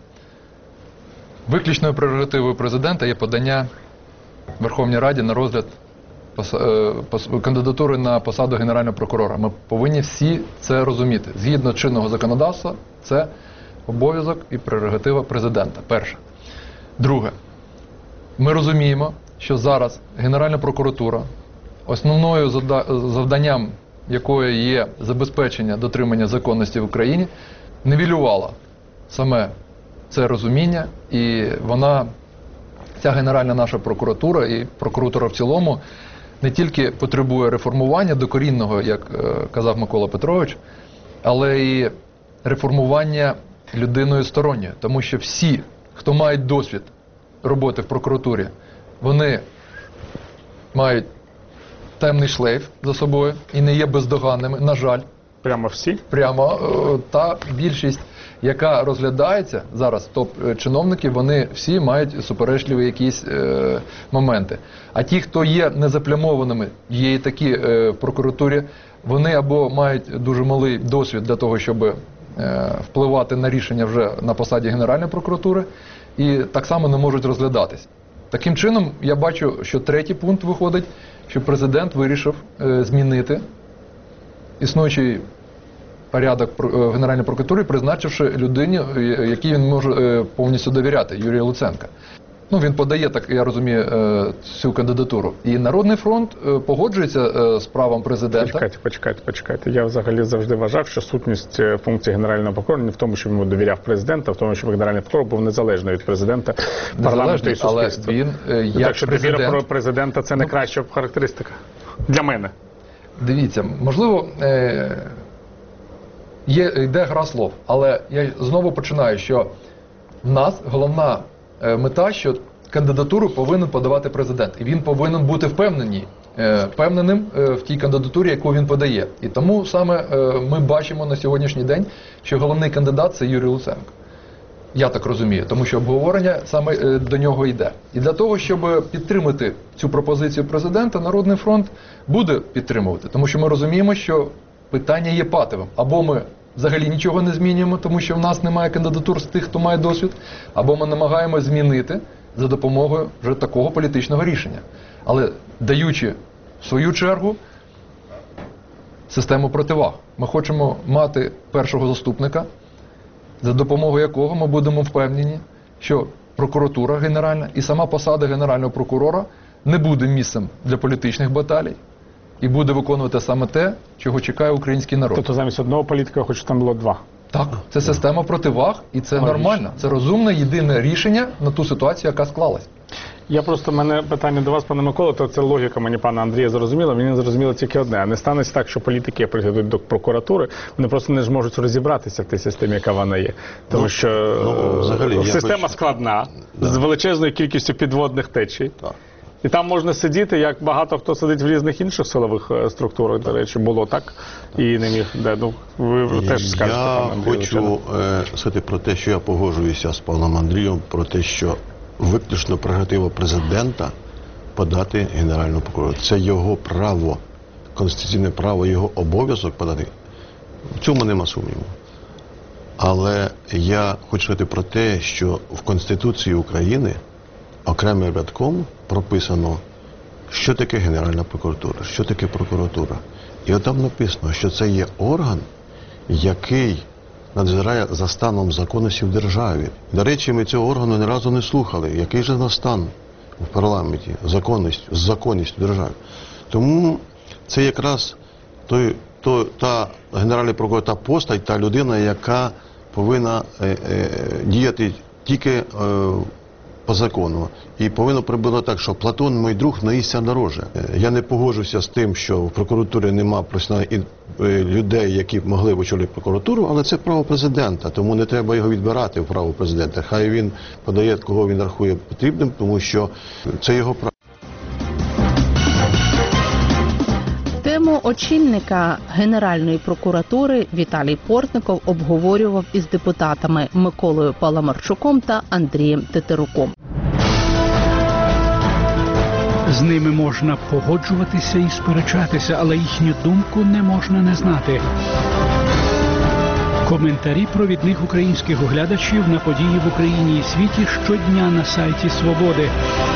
Виключною прерогативою президента є подання Верховній Раді на розгляд кандидатури на посаду Генерального прокурора. Ми повинні всі це розуміти. Згідно чинного законодавства, це обов'язок і прерогатива президента. Перше. Друге. Ми розуміємо, що зараз Генеральна прокуратура, основною завданням якої є забезпечення дотримання законності в Україні, нівелювала саме це розуміння, і вона, ця Генеральна наша прокуратура і прокуратура в цілому, не тільки потребує реформування докорінного, як казав Микола Петрович, але і реформування людиною сторонньою. Тому що всі, хто мають досвід роботи в прокуратурі, вони мають темний шлейф за собою і не є бездоганними, на жаль. Прямо всі? Прямо. Та більшість, яка розглядається зараз, топ-чиновники, вони всі мають суперечливі якісь е, моменти. А ті, хто є незаплямованими, є і такі е, в прокуратурі, вони або мають дуже малий досвід для того, щоб е, впливати на рішення вже на посаді Генеральної прокуратури, і так само не можуть розглядатись. Таким чином, я бачу, що третій пункт виходить, що президент вирішив е, змінити існуючий порядок в Генеральній прокуратурі, призначивши людині, якій він може повністю довіряти, Юрія Луценка. Ну, він подає, так я розумію, е, цю кандидатуру. І Народний фронт е, погоджується е, з правом президента. Почекайте, почекайте, почекайте. Я взагалі завжди вважав, що сутність е, функції генерального прокурора не в тому, що йому довіряв президент, а в тому, що генеральний прокурор був незалежний від президента, парламенту і суспільства. Але він, е, як так що президент... довіра про президента – це не краща характеристика. Для мене. Дивіться, можливо, е, є, йде гра слов, але я знову починаю, що в нас головна е, мета, що кандидатуру повинен подавати президент. І він повинен бути впевнений, е, впевненим е, в тій кандидатурі, яку він подає. І тому саме е, ми бачимо на сьогоднішній день, що головний кандидат – це Юрій Луценко. Я так розумію, тому що обговорення саме е, до нього йде. І для того, щоб підтримати цю пропозицію президента, Народний фронт буде підтримувати. Тому що ми розуміємо, що питання є патовим. Або ми взагалі нічого не змінюємо, тому що в нас немає кандидатур з тих, хто має досвід, або ми намагаємося змінити за допомогою вже такого політичного рішення. Але даючи в свою чергу систему противаг. Ми хочемо мати першого заступника, за допомогою якого ми будемо впевнені, що прокуратура генеральна і сама посада генерального прокурора не буде місцем для політичних баталій і буде виконувати саме те, чого чекає український народ. Тобто замість одного політика, хоч там було два. Так, це система противаг, і це Логічно. нормально. Це розумне, єдине рішення на ту ситуацію, яка склалась. Я просто, в мене питання до вас, пане Микола, то це логіка мені пана Андрія зрозуміла, мені зрозуміло тільки одне. А не станеться так, що політики прийдуть до прокуратури, вони просто не зможуть розібратися в тій системі, яка вона є. Тому Ну, що ну, взагалі, система я хочу- складна, Да. з величезною кількістю підводних течій. Так. І там можна сидіти, як багато хто сидить в різних інших силових е, структурах, до речі, було так, і не міг, де, ну, ви, ви теж скажете, Я пане Андрію, хочу е, сказати про те, що я погоджуюся з паном Андрієм, про те, що виключно прерогатива президента подати генерального прокурора. Це його право, конституційне право, його обов'язок подати. В цьому нема сумніву. Але я хочу сказати про те, що в Конституції України окремим рядком прописано, що таке Генеральна прокуратура, що таке прокуратура. І от там написано, що це є орган, який надзирає за станом законності в державі. До речі, ми цього органу ні разу не слухали. Який же на стан в парламенті, законність, з законністю в державі. Тому це якраз той, той, та Генеральний прокурор, та постать, та людина, яка повинна е, е, діяти тільки е, по закону. І повинно прибути так, що Платон, мій друг, наїсться дороже. Я не погоджуся з тим, що в прокуратурі нема професіональних людей, які б могли б очолити прокуратуру, але це право президента, тому не треба його відбирати в право президента. Хай він подає, кого він рахує потрібним, тому що це його право. Тему очільника Генеральної прокуратури Віталій Портников обговорював із депутатами Миколою Паламарчуком та Андрієм Тетеруком. З ними можна погоджуватися і сперечатися, але їхню думку не можна не знати. Коментарі провідних українських оглядачів на події в Україні і світі щодня на сайті Свободи.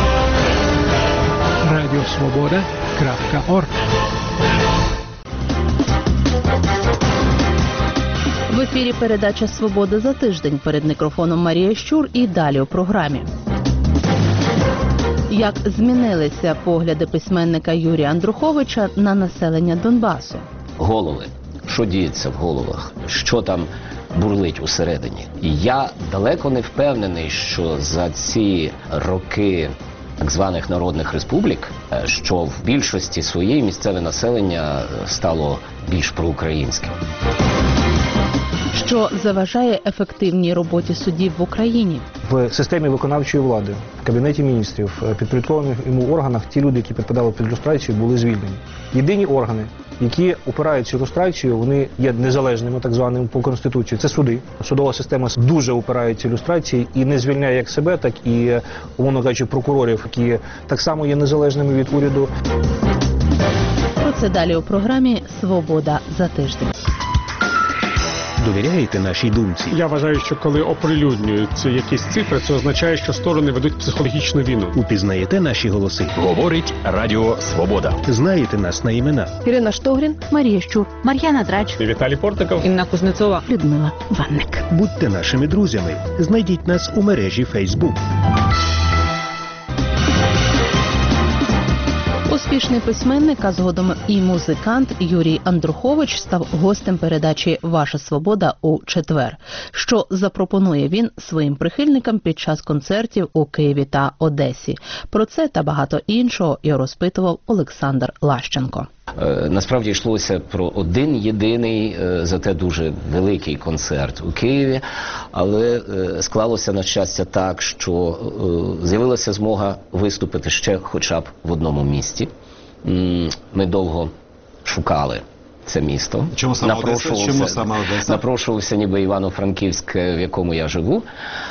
радіо свобода крапка орг. В ефірі передача «Свобода за тиждень». Перед мікрофоном Марія Щур і далі у програмі. Як змінилися погляди письменника Юрія Андруховича на населення Донбасу? Голови. Що діється в головах? Що там бурлить усередині? І я далеко не впевнений, що за ці роки так званих народних республік, що в більшості своєї місцеве населення стало більш проукраїнським. Що заважає ефективній роботі судів в Україні? В системі виконавчої влади, в Кабінеті міністрів, підпорядкованих йому органах ті люди, які підпадали під люстрацію, були звільнені. Єдині органи, які опирають цю люстрацію, вони є незалежними, так званими, по Конституції. Це суди. Судова система дуже опирає ці люстрації і не звільняє як себе, так і, умовно кажучи, прокурорів, які так само є незалежними від уряду. Про це далі у програмі «Свобода за тиждень». Довіряєте нашій думці? Я вважаю, що коли оприлюднюються якісь цифри, це означає, що сторони ведуть психологічну війну. Упізнаєте наші голоси? Говорить Радіо Свобода. Знаєте нас на імена? Ірина Штогрін, Марія Щур, Мар'яна Драч, Віталій Портников, Інна Кузнецова, Людмила Ванник. Будьте нашими друзями. Знайдіть нас у мережі Facebook. Успішний письменник, а згодом і музикант Юрій Андрухович став гостем передачі «Ваша свобода» у четвер. Що запропонує він своїм прихильникам під час концертів у Києві та Одесі? Про це та багато іншого і розпитував Олександр Лащенко. Насправді йшлося про один єдиний, зате дуже великий концерт у Києві, але склалося, на щастя, так, що з'явилася змога виступити ще хоча б в одному місті. Ми довго шукали це місто. Чому саме Одеса? Чому саме Одеса? Напрошувався ніби Івано-Франківськ, в якому я живу.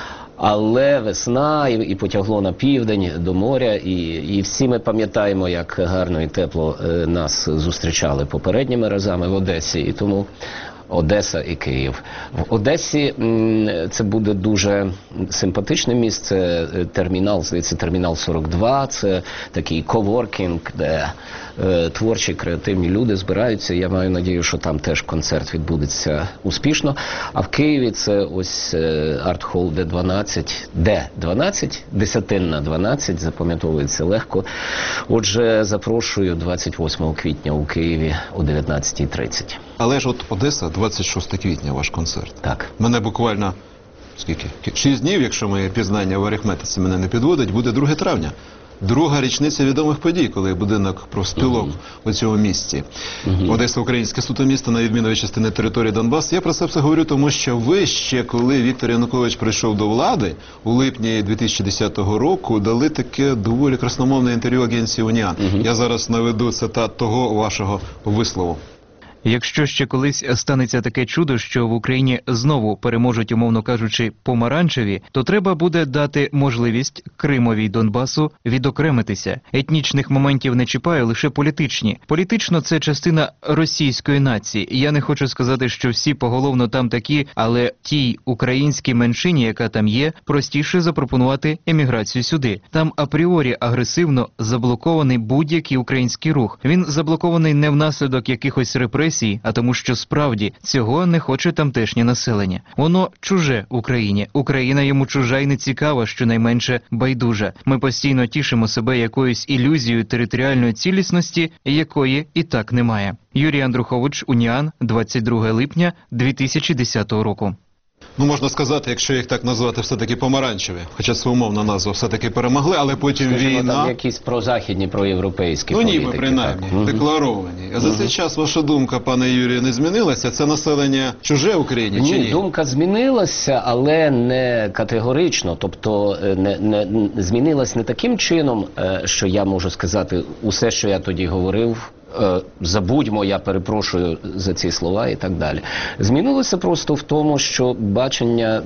Але весна і, і потягло на південь до моря, і, і всі ми пам'ятаємо, як гарно і тепло е, нас зустрічали попередніми разами в Одесі, і тому Одеса і Київ. В Одесі м, це буде дуже симпатичне місце, термінал, здається, термінал сорок два, це такий коворкінг, де е, творчі, креативні люди збираються. Я маю надію, що там теж концерт відбудеться успішно. А в Києві це ось е, арт-хол Д дванадцять, Д дванадцять, десятинна дванадцять, запам'ятовується легко. Отже, запрошую двадцять восьмого квітня у Києві о дев'ятнадцятій тридцять. Але ж от Одеса, двадцять шостого квітня ваш концерт. Так. Мене буквально, скільки? Шість днів, якщо моє пізнання в арифметиці мене не підводить, буде друге травня. Друга річниця відомих подій, коли будинок профспілок uh-huh. у цьому місті. Uh-huh. Одеса – українське суто місто, на відміну від частини території Донбасу. Я про це все говорю, тому що ви ще, коли Віктор Янукович прийшов до влади, у липні дві тисячі десятого року, дали таке доволі красномовне інтерв'ю агенції «Уніан». Uh-huh. Я зараз наведу цитат того вашого вислову. Якщо ще колись станеться таке чудо, що в Україні знову переможуть, умовно кажучи, помаранчеві, то треба буде дати можливість Кримові й Донбасу відокремитися. Етнічних моментів не чіпаю, лише політичні. Політично це частина російської нації. Я не хочу сказати, що всі поголовно там такі, але тій українській меншині, яка там є, простіше запропонувати еміграцію сюди. Там апріорі агресивно заблокований будь-який український рух. Він заблокований не внаслідок якихось репресій, а тому, що справді цього не хоче тамтешнє населення. Воно чуже Україні. Україна йому чужа і не цікава, щонайменше байдужа. Ми постійно тішимо себе якоюсь ілюзією територіальної цілісності, якої і так немає. Юрій Андрухович, Уніан, двадцять друге липня дві тисячі десятого року. Ну, можна сказати, якщо їх так назвати, все-таки помаранчеві. Хоча це умовна назва, все-таки перемогли, але потім Скажімо, війна... там якісь прозахідні, проєвропейські ну, політики. Ну ніби, принаймні, так. декларовані. А за цей час ваша думка, пане Юрію, не змінилася? Це населення чуже Україні чи ні? Ні, думка змінилася, але не категорично. Тобто не, не, не змінилась не таким чином, що я можу сказати, усе, що я тоді говорив, забудьмо, я перепрошую за ці слова і так далі. Змінилося просто в тому, що бачення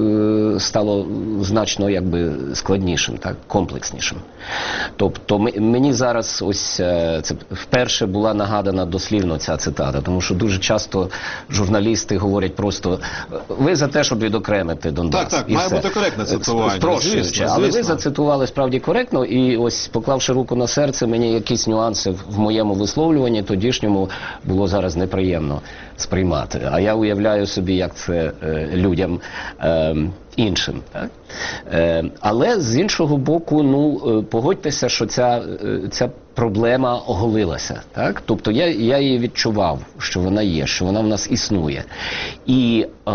е, стало значно якби складнішим, так, комплекснішим. Тобто мені зараз ось це вперше була нагадана дослівно ця цитата, тому що дуже часто журналісти говорять просто ви за те, щоб відокремити Донбас. Так, так, і має все. бути коректне цитування. Спрощуючи, звісно, але звісно. ви зацитували справді коректно і ось поклавши руку на серце, мені якісь нюанси в моєму висловлюванні тодішньому було зараз неприємно сприймати. А я уявляю собі, як це е, людям е, іншим. Так? Е, але з іншого боку, ну, е, погодьтеся, що ця, е, ця проблема оголилася. Так? Тобто я, я її відчував, що вона є, що вона в нас існує. І е,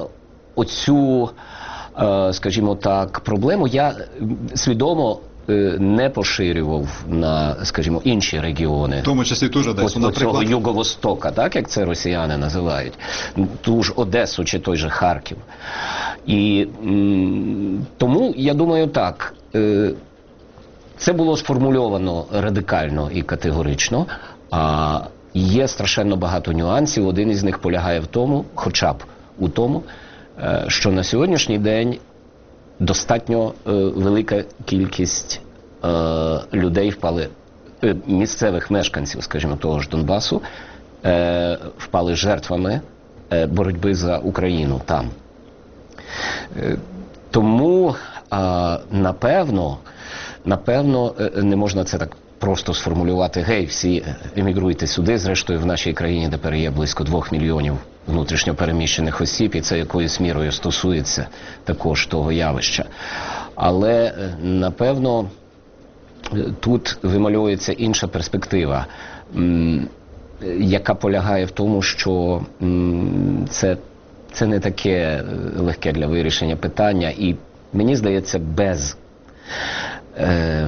оцю, е, скажімо так, проблему я свідомо не поширював на, скажімо, інші регіони. В тому числі теж Одесу, наприклад. Цього Юго-Востока, так, як це росіяни називають. Ту ж Одесу чи той же Харків. І м, тому, я думаю, так, е, це було сформульовано радикально і категорично, а є страшенно багато нюансів. Один із них полягає в тому, хоча б у тому, е, що на сьогоднішній день достатньо е, велика кількість е, людей впали, е, місцевих мешканців, скажімо, того ж Донбасу, е, впали жертвами е, боротьби за Україну там. Е, тому, е, напевно, напевно, е, не можна це так просто сформулювати, гей, всі емігруйте сюди, зрештою в нашій країні тепер є близько двох мільйонів внутрішньо переміщених осіб, і це якоюсь мірою стосується також того явища. Але, напевно, тут вимальовується інша перспектива, яка полягає в тому, що це, це не таке легке для вирішення питання, і мені здається, без е,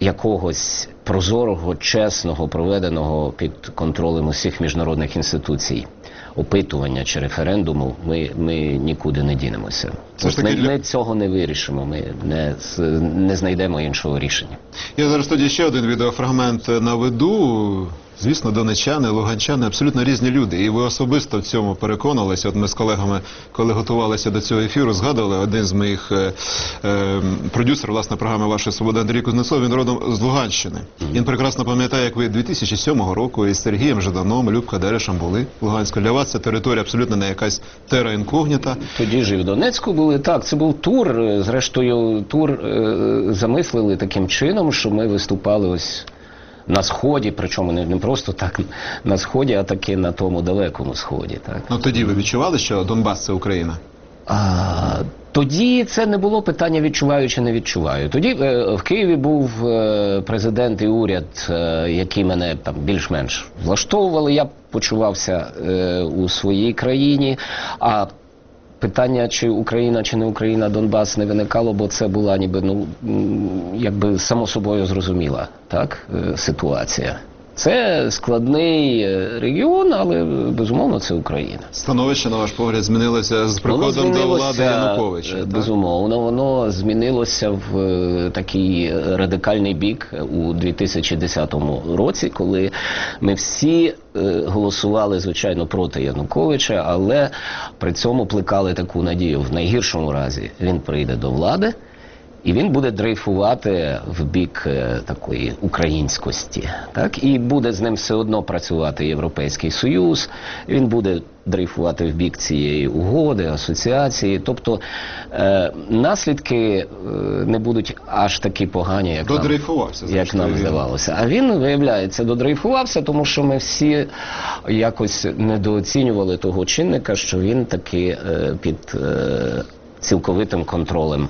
якогось прозорого, чесного, проведеного під контролем усіх міжнародних інституцій опитування чи референдуму, ми, ми нікуди не дінемося. Ми, для... ми цього не вирішимо, ми не, не знайдемо іншого рішення. Я зараз тоді ще один відеофрагмент наведу. Звісно, донеччани, луганчани – абсолютно різні люди. І ви особисто в цьому переконалися. От ми з колегами, коли готувалися до цього ефіру, згадували, один з моїх е, е, продюсерів, власне, програми «Ваша свобода» Андрій Кузнецов, він родом з Луганщини. Він прекрасно пам'ятає, як ви дві тисячі сьомого року із Сергієм Жданом, Любка Дерешем були в Луганську. Для вас це територія абсолютно не якась тера інкогніта. Тоді ж і в Донецьку були. Так, це був тур. Зрештою, тур е, замислили таким чином, що ми виступали ось на Сході, причому не, не просто так на Сході, а таки на тому далекому Сході. Так. Ну тоді ви відчували, що Донбас – це Україна? А, тоді це не було питання відчуваю чи не відчуваю. Тоді е, в Києві був е, президент і уряд, е, які мене там більш-менш влаштовували. Я почувався е, у своїй країні, а питання, чи Україна, чи не Україна, Донбас не виникало, бо це була ніби, ну, якби само собою зрозуміла, так, ситуація. Це складний регіон, але, безумовно, це Україна. Становище, на ваш погляд, змінилося з приходом до влади Януковича? Безумовно, воно змінилося в такий радикальний бік у дві тисячі десятому році, коли ми всі голосували, звичайно, проти Януковича, але при цьому плекали таку надію. В найгіршому разі він прийде до влади, і він буде дрейфувати в бік е, такої українськості, так? І буде з ним все одно працювати Європейський Союз, він буде дрейфувати в бік цієї угоди, асоціації, тобто е, наслідки е, не будуть аж такі погані, як нам, як нам здавалося. А він, виявляється, додрейфувався, тому що ми всі якось недооцінювали того чинника, що він таки е, під е, цілковитим контролем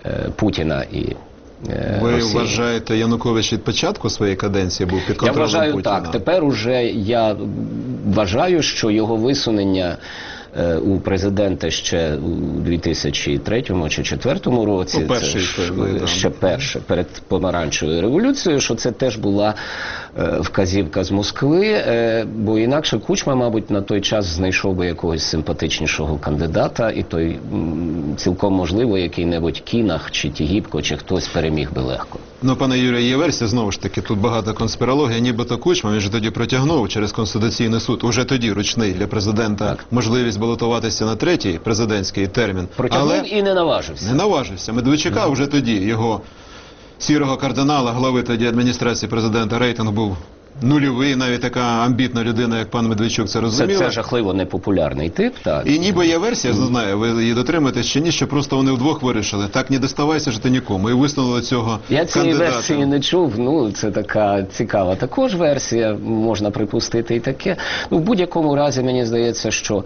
Путіна і е, Ви Росії. вважаєте, Янукович від початку своєї каденції був під контролем Путіна? Я вважаю так. Тепер уже я вважаю, що його висунення е, у президента ще у дві тисячі третьому чи дві тисячі четвертому році, ну, перший, це ж, ви, ще перше, перед помаранчевою революцією, що це теж була е, вказівка з Москви, е, бо інакше Кучма, мабуть, на той час знайшов би якогось симпатичнішого кандидата, і той м, цілком можливо який-небудь Кінах чи Тігіпко, чи хтось переміг би легко. Ну, пане Юрію, є версія, знову ж таки, тут багато конспірології, нібито Кучма, він же тоді протягнув через Конституційний суд, уже тоді ручний для президента, так, можливість балотуватися на третій президентський термін. Протягнув, але і не наважився. Не наважився. Медведчука вже тоді, його сірого кардинала, глави тоді адміністрації президента, рейтинг був нульовий, навіть така амбітна людина, як пан Медведчук, це розуміла. Це, це жахливо непопулярний тип, так. І ніби є версія, не знаю, ви її дотримуєтесь чи ні, що просто вони вдвох вирішили, так не доставайся ж ти нікому, і висунули цього Я цієї кандидата. версії не чув, ну це така цікава також версія, можна припустити і таке. Ну, в будь-якому разі, мені здається, що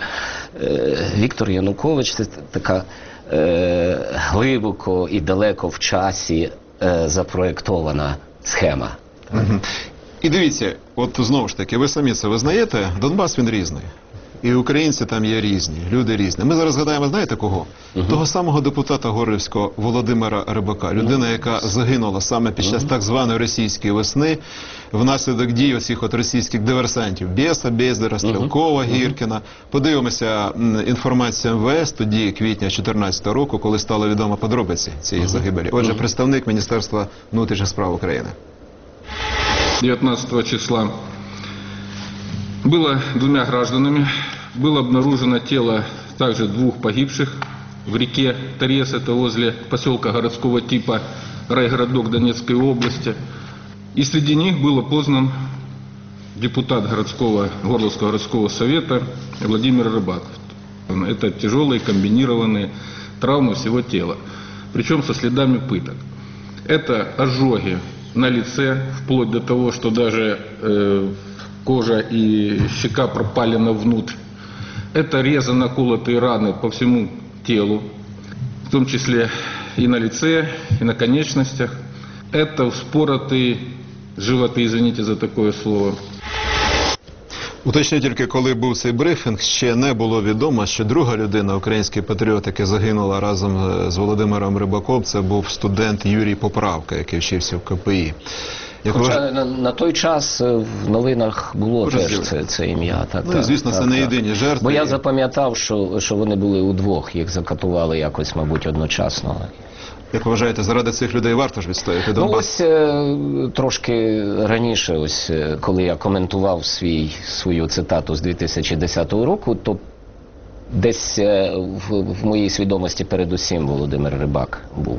е, Віктор Янукович це така е, глибоко і далеко в часі е, запроєктована схема. Угу. І дивіться, от знову ж таки, ви самі це визнаєте, Донбас він різний. І українці там є різні, люди різні. Ми зараз згадаємо, знаєте кого? Uh-huh. Того самого депутата Горлівського Володимира Рибака. Людина, яка загинула саме під час uh-huh. так званої російської весни, внаслідок дій оцих от російських диверсантів. Бєса, Бездера, Стрелкова, uh-huh. Гіркіна. Подивимося інформацію ем ве ес тоді, квітня дві тисячі чотирнадцятого року, коли стало відомо подробиці цієї uh-huh. загибелі. Отже, uh-huh. представник Міністерства внутрішніх справ України. девятнадцатого числа было двумя гражданами, было обнаружено тело также двух погибших в реке Торез, это возле поселка городского типа Райгородок Донецкой области. И среди них был опознан депутат городского, Горловского городского совета Владимир Рыбаков. Это тяжелые комбинированные травмы всего тела, причем со следами пыток. Это ожоги на лице, вплоть до того, что даже э, кожа и щека пропалена внутрь. Это резано-колотые раны по всему телу, в том числе и на лице, и на конечностях. Это вспоротые животы, извините за такое слово. Уточню тільки, коли був цей брифінг, ще не було відомо, що друга людина, український патріот, яка загинула разом з Володимиром Рибаком, це був студент Юрій Поправка, який вчився в ка пе і. Як Хоча вваж... на, на той час в новинах було теж це, це ім'я. Так, ну, так, звісно, так, це не так. єдині жертви. Бо я запам'ятав, що, що вони були удвох, їх закатували якось, мабуть, одночасно. Як вважаєте, заради цих людей варто ж відстояти Донбас? Ну ось е, трошки раніше, ось е, коли я коментував свій, свою цитату з дві тисячі десятого року, то десь е, в, в моїй свідомості передусім Володимир Рибак був.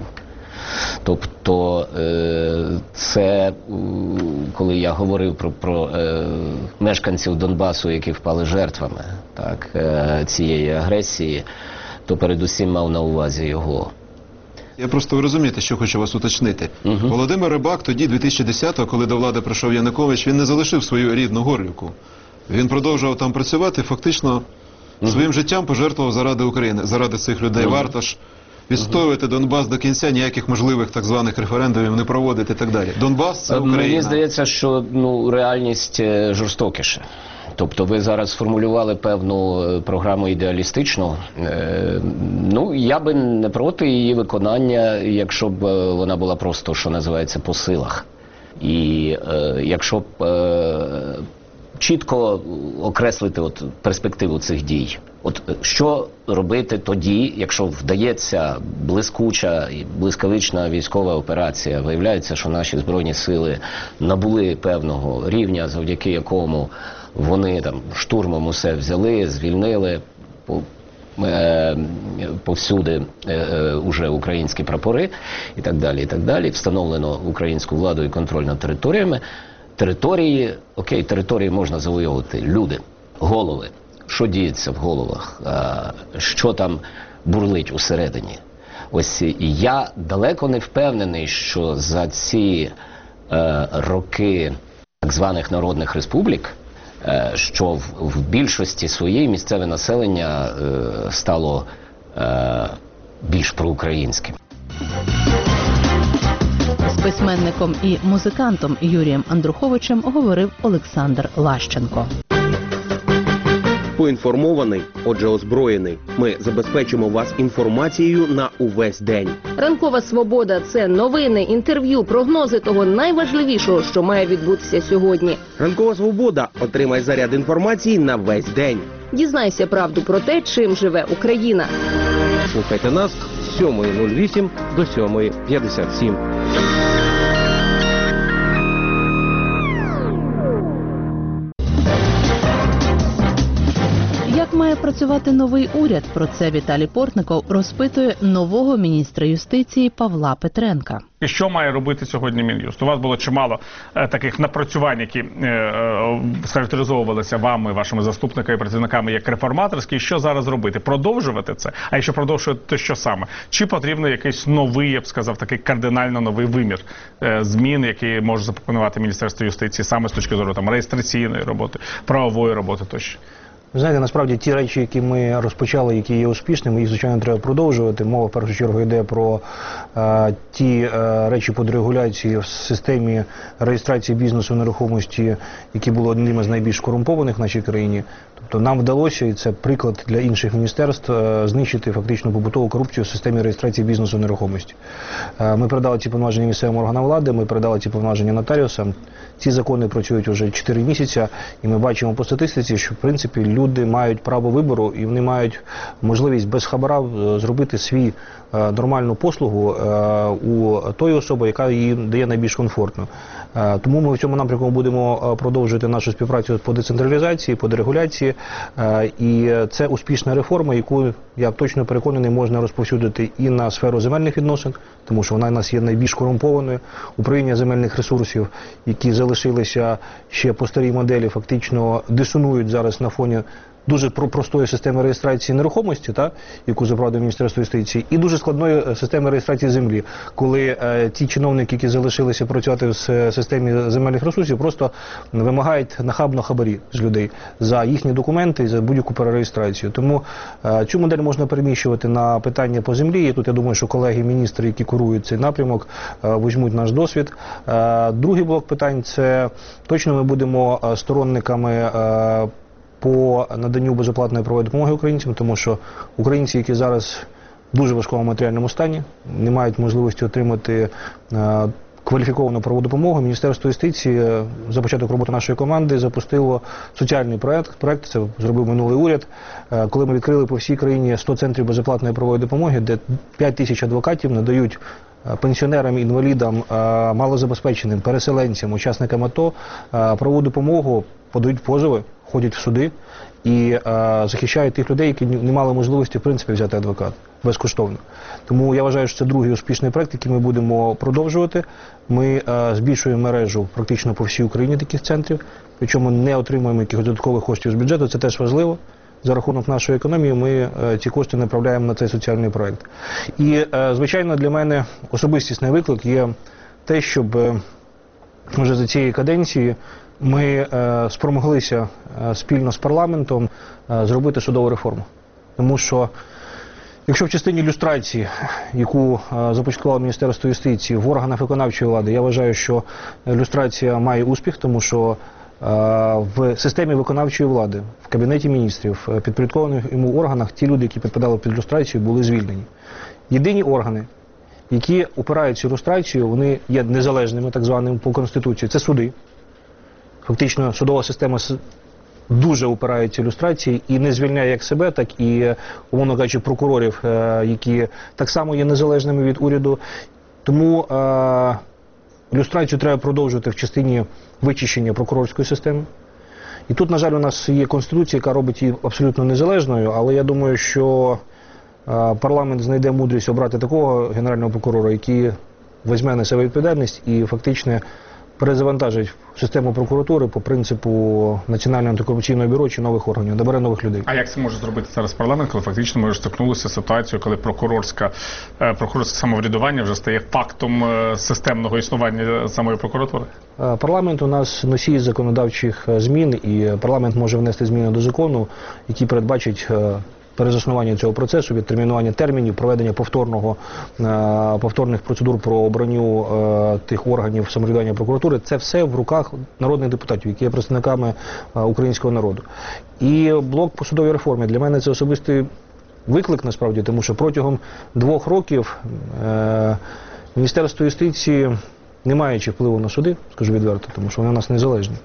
Тобто е, це, коли я говорив про, про е, мешканців Донбасу, які впали жертвами так, е, цієї агресії, то передусім мав на увазі його. Я просто, ви розумієте, що хочу вас уточнити. Угу. Володимир Рибак тоді, дві тисячі десятого, коли до влади прийшов Янукович, він не залишив свою рідну Горлівку. Він продовжував там працювати, фактично угу. своїм життям пожертвував заради України, заради цих людей. Угу. Варто ж відстоювати Донбас до кінця, ніяких можливих так званих референдумів не проводити і так далі. Донбас – це Україна. Мені здається, що ну, реальність жорстокіша. Тобто ви зараз сформулювали певну програму ідеалістичну. Е, ну, я би не проти її виконання, якщо б вона була просто, що називається, по силах. І е, якщо б е, чітко окреслити от перспективу цих дій. От що робити тоді, якщо вдається блискуча і блискавична військова операція, виявляється, що наші Збройні сили набули певного рівня, завдяки якому вони там штурмом усе взяли, звільнили по, е, повсюди е, уже українські прапори і так далі, і так далі. Встановлено українську владу і контроль над територіями. Території, окей, території можна завойовувати, люди, голови. Що діється в головах, що там бурлить усередині. Ось я далеко не впевнений, що за ці е, роки так званих народних республік, е, що в, в більшості своїй місцеве населення е, стало е, більш проукраїнським. З письменником і музикантом Юрієм Андруховичем говорив Олександр Лащенко. Поінформований, отже озброєний. Ми забезпечимо вас інформацією на увесь день. Ранкова свобода – це новини, інтерв'ю, прогнози того найважливішого, що має відбутися сьогодні. Ранкова свобода. Отримай заряд інформації на весь день. Дізнайся правду про те, чим живе Україна. Слухайте нас з сьомої нуль вісім до сьомої п'ятдесят сім. Як має працювати новий уряд? Про це Віталій Портников розпитує нового міністра юстиції Павла Петренка. І що має робити сьогодні Мін'юст? У вас було чимало е, таких напрацювань, які е, е, схарактеризовувалися вами, вашими заступниками і працівниками як реформаторські. Що зараз робити? Продовжувати це? А якщо продовжувати, то що саме? Чи потрібно якийсь новий, я б сказав, такий кардинально новий вимір е, змін, які може запропонувати Міністерство юстиції саме з точки зору там реєстраційної роботи, правової роботи тощо? Ви знаєте, насправді ті речі, які ми розпочали, які є успішними, їх, звичайно, треба продовжувати. Мова, в першу чергу, йде про е, ті е, речі по дерегуляції в системі реєстрації бізнесу нерухомості, які були одними з найбільш корумпованих в нашій країні. Тобто нам вдалося, і це приклад для інших міністерств, е, знищити фактично побутову корупцію в системі реєстрації бізнесу нерухомості. Е, ми передали ці повноваження місцевим органам влади, ми передали ці повноваження нотаріусам. Ці закони працюють вже чотири місяці, і ми бачимо по статистиці, що, в принципі, люди мають право вибору, і вони мають можливість без хабара зробити свій е, нормальну послугу е, у тої особи, яка їй дає найбільш комфортно. Е, тому ми в цьому напрямку будемо продовжувати нашу співпрацю по децентралізації, по дерегуляції, е, і це успішна реформа, яку, я точно переконаний, можна розповсюдити і на сферу земельних відносин, тому що вона у нас є найбільш корумпованою. Управління земельних ресурсів, які залишилися ще по старій моделі, фактично дисонують зараз на фоні дуже простої системи реєстрації нерухомості, та, яку запровадив Міністерство юстиції, і дуже складної системи реєстрації землі, коли е, ті чиновники, які залишилися працювати в системі земельних ресурсів, просто вимагають нахабно хабарі з людей за їхні документи і за будь-яку перереєстрацію. Тому е, цю модель можна переміщувати на питання по землі, і тут я думаю, що колеги-міністри, які курують цей напрямок, е, візьмуть наш досвід. Е, другий блок питань – це точно ми будемо е, сторонниками е, по наданню безоплатної правової допомоги українцям, тому що українці, які зараз в дуже важкому матеріальному стані, не мають можливості отримати е, кваліфіковану правову допомогу. Міністерство юстиції за початок роботи нашої команди запустило соціальний проект, проект це зробив минулий уряд, е, коли ми відкрили по всій країні сто центрів безоплатної правової допомоги, де п'ять тисяч адвокатів надають пенсіонерам, інвалідам, малозабезпеченим, переселенцям, учасникам АТО правову допомогу, подають позови, ходять в суди і захищають тих людей, які не мали можливості, в принципі, взяти адвоката безкоштовно. Тому я вважаю, що це другий успішний проект, який ми будемо продовжувати. Ми збільшуємо мережу практично по всій Україні таких центрів, причому не отримуємо якихось додаткових коштів з бюджету, це теж важливо. За рахунок нашої економії ми е, ці кошти направляємо на цей соціальний проект. І, е, звичайно, для мене особистісний виклик є те, щоб е, вже за цієї каденції ми е, спромоглися е, спільно з парламентом е, зробити судову реформу. Тому що, якщо в частині люстрації, яку е, започаткувало Міністерство юстиції в органах виконавчої влади, я вважаю, що люстрація має успіх, тому що в системі виконавчої влади, в Кабінеті міністрів, підпорядкованих йому органах, ті люди, які підпадали під люстрацію, були звільнені. Єдині органи, які опираються люстрацію, вони є незалежними, так званими, по Конституції, це суди. Фактично, судова система дуже опирається люстрації і не звільняє як себе, так і, умовно кажучи, прокурорів, які так само є незалежними від уряду. Тому люстрацію треба продовжувати в частині вичищення прокурорської системи. І тут, на жаль, у нас є Конституція, яка робить її абсолютно незалежною, але я думаю, що парламент знайде мудрість обрати такого генерального прокурора, який візьме на себе відповідальність і фактично перезавантажить систему прокуратури по принципу Національного антикорупційного бюро чи нових органів, добере нових людей. А як це може зробити зараз парламент, коли фактично ми вже стикнулися з ситуацією, коли прокурорська, прокурорське самоврядування вже стає фактом системного існування самої прокуратури? Парламент у нас носій законодавчих змін, і парламент може внести зміни до закону, які передбачать перезаснування цього процесу, відтермінування термінів, проведення повторного, повторних процедур про обранню тих органів самоврядування прокуратури. Це все в руках народних депутатів, які є представниками українського народу. І блок по судовій реформі для мене це особистий виклик, насправді, тому що протягом двох років Міністерство юстиції, не маючи впливу на суди, скажу відверто, тому що вони у нас незалежні,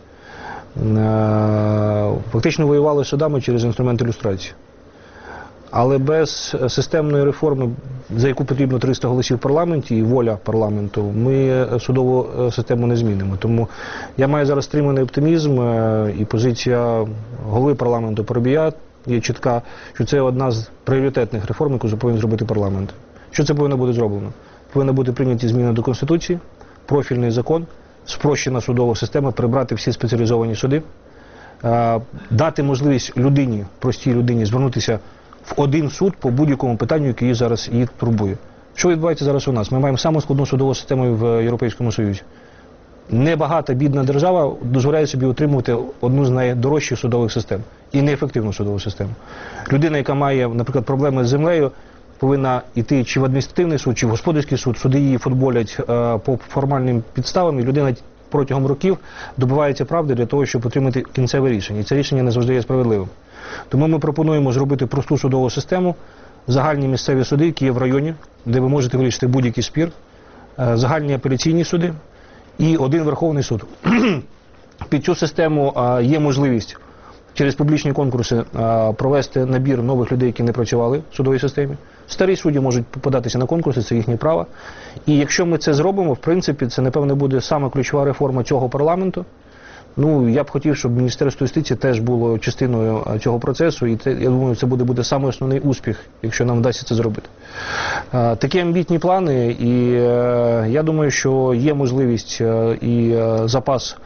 фактично воювали з судами через інструменти люстрації. Але без системної реформи, за яку потрібно триста голосів в парламенті і воля парламенту, ми судову систему не змінимо. Тому я маю зараз стриманий оптимізм, і позиція голови парламенту Парубія є чітка, що це одна з пріоритетних реформ, яку повинен зробити парламент. Що це повинно бути зроблено? Повинні бути прийняті зміни до Конституції, профільний закон, спрощена судова система, прибрати всі спеціалізовані суди, дати можливість людині, простій людині, звернутися в один суд по будь-якому питанню, яке її зараз її турбує. Що відбувається зараз у нас? Ми маємо саму складну судову систему в Європейському Союзі. Небагата, бідна держава дозволяє собі отримувати одну з найдорожчих судових систем і неефективну судову систему. Людина, яка має, наприклад, проблеми з землею, повинна йти чи в адміністративний суд, чи в господарський суд, суди її футболять е, по формальним підставам, і людина протягом років добивається правди для того, щоб отримати кінцеве рішення. І це рішення не завжди є справедливим. Тому ми пропонуємо зробити просту судову систему, загальні місцеві суди, які є в районі, де ви можете вирішити будь-який спір, загальні апеляційні суди і один Верховний суд. Під цю систему є можливість через публічні конкурси провести набір нових людей, які не працювали в судовій системі. Старі судді можуть податися на конкурси, це їхнє право. І якщо ми це зробимо, в принципі, це, напевно, буде саме ключова реформа цього парламенту. Ну, я б хотів, щоб Міністерство юстиції теж було частиною цього процесу, і це, я думаю, це буде, буде саме основний успіх, якщо нам вдасться це зробити. Такі амбітні плани, і я думаю, що є можливість і запас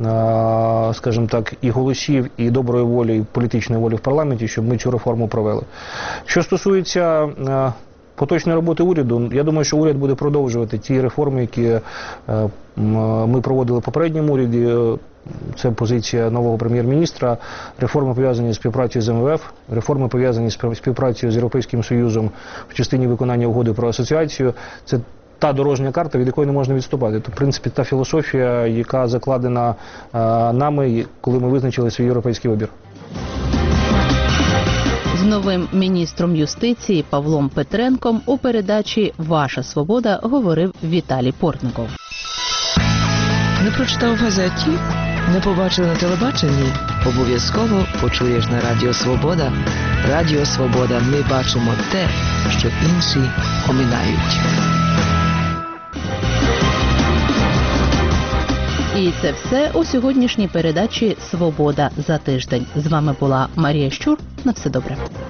скажімо так, і голосів, і доброї волі, і політичної волі в парламенті, щоб ми цю реформу провели. Що стосується поточної роботи уряду, я думаю, що уряд буде продовжувати ті реформи, які ми проводили в попередньому уряді. Це позиція нового прем'єр-міністра. Реформи пов'язані з співпрацею з ем ве еф, реформи пов'язані з співпрацею з Європейським Союзом в частині виконання угоди про асоціацію. Це та дорожня карта, від якої не можна відступати. Це, в принципі, та філософія, яка закладена нами, коли ми визначили свій європейський вибір. З новим міністром юстиції Павлом Петренком у передачі «Ваша свобода» говорив Віталій Портников. Не прочитав в газеті? Не побачив на телебаченні? Обов'язково почуєш на Радіо Свобода. Радіо Свобода. Ми бачимо те, що інші оминають. І це все у сьогоднішній передачі «Свобода за тиждень». З вами була Марія Щур. На все добре.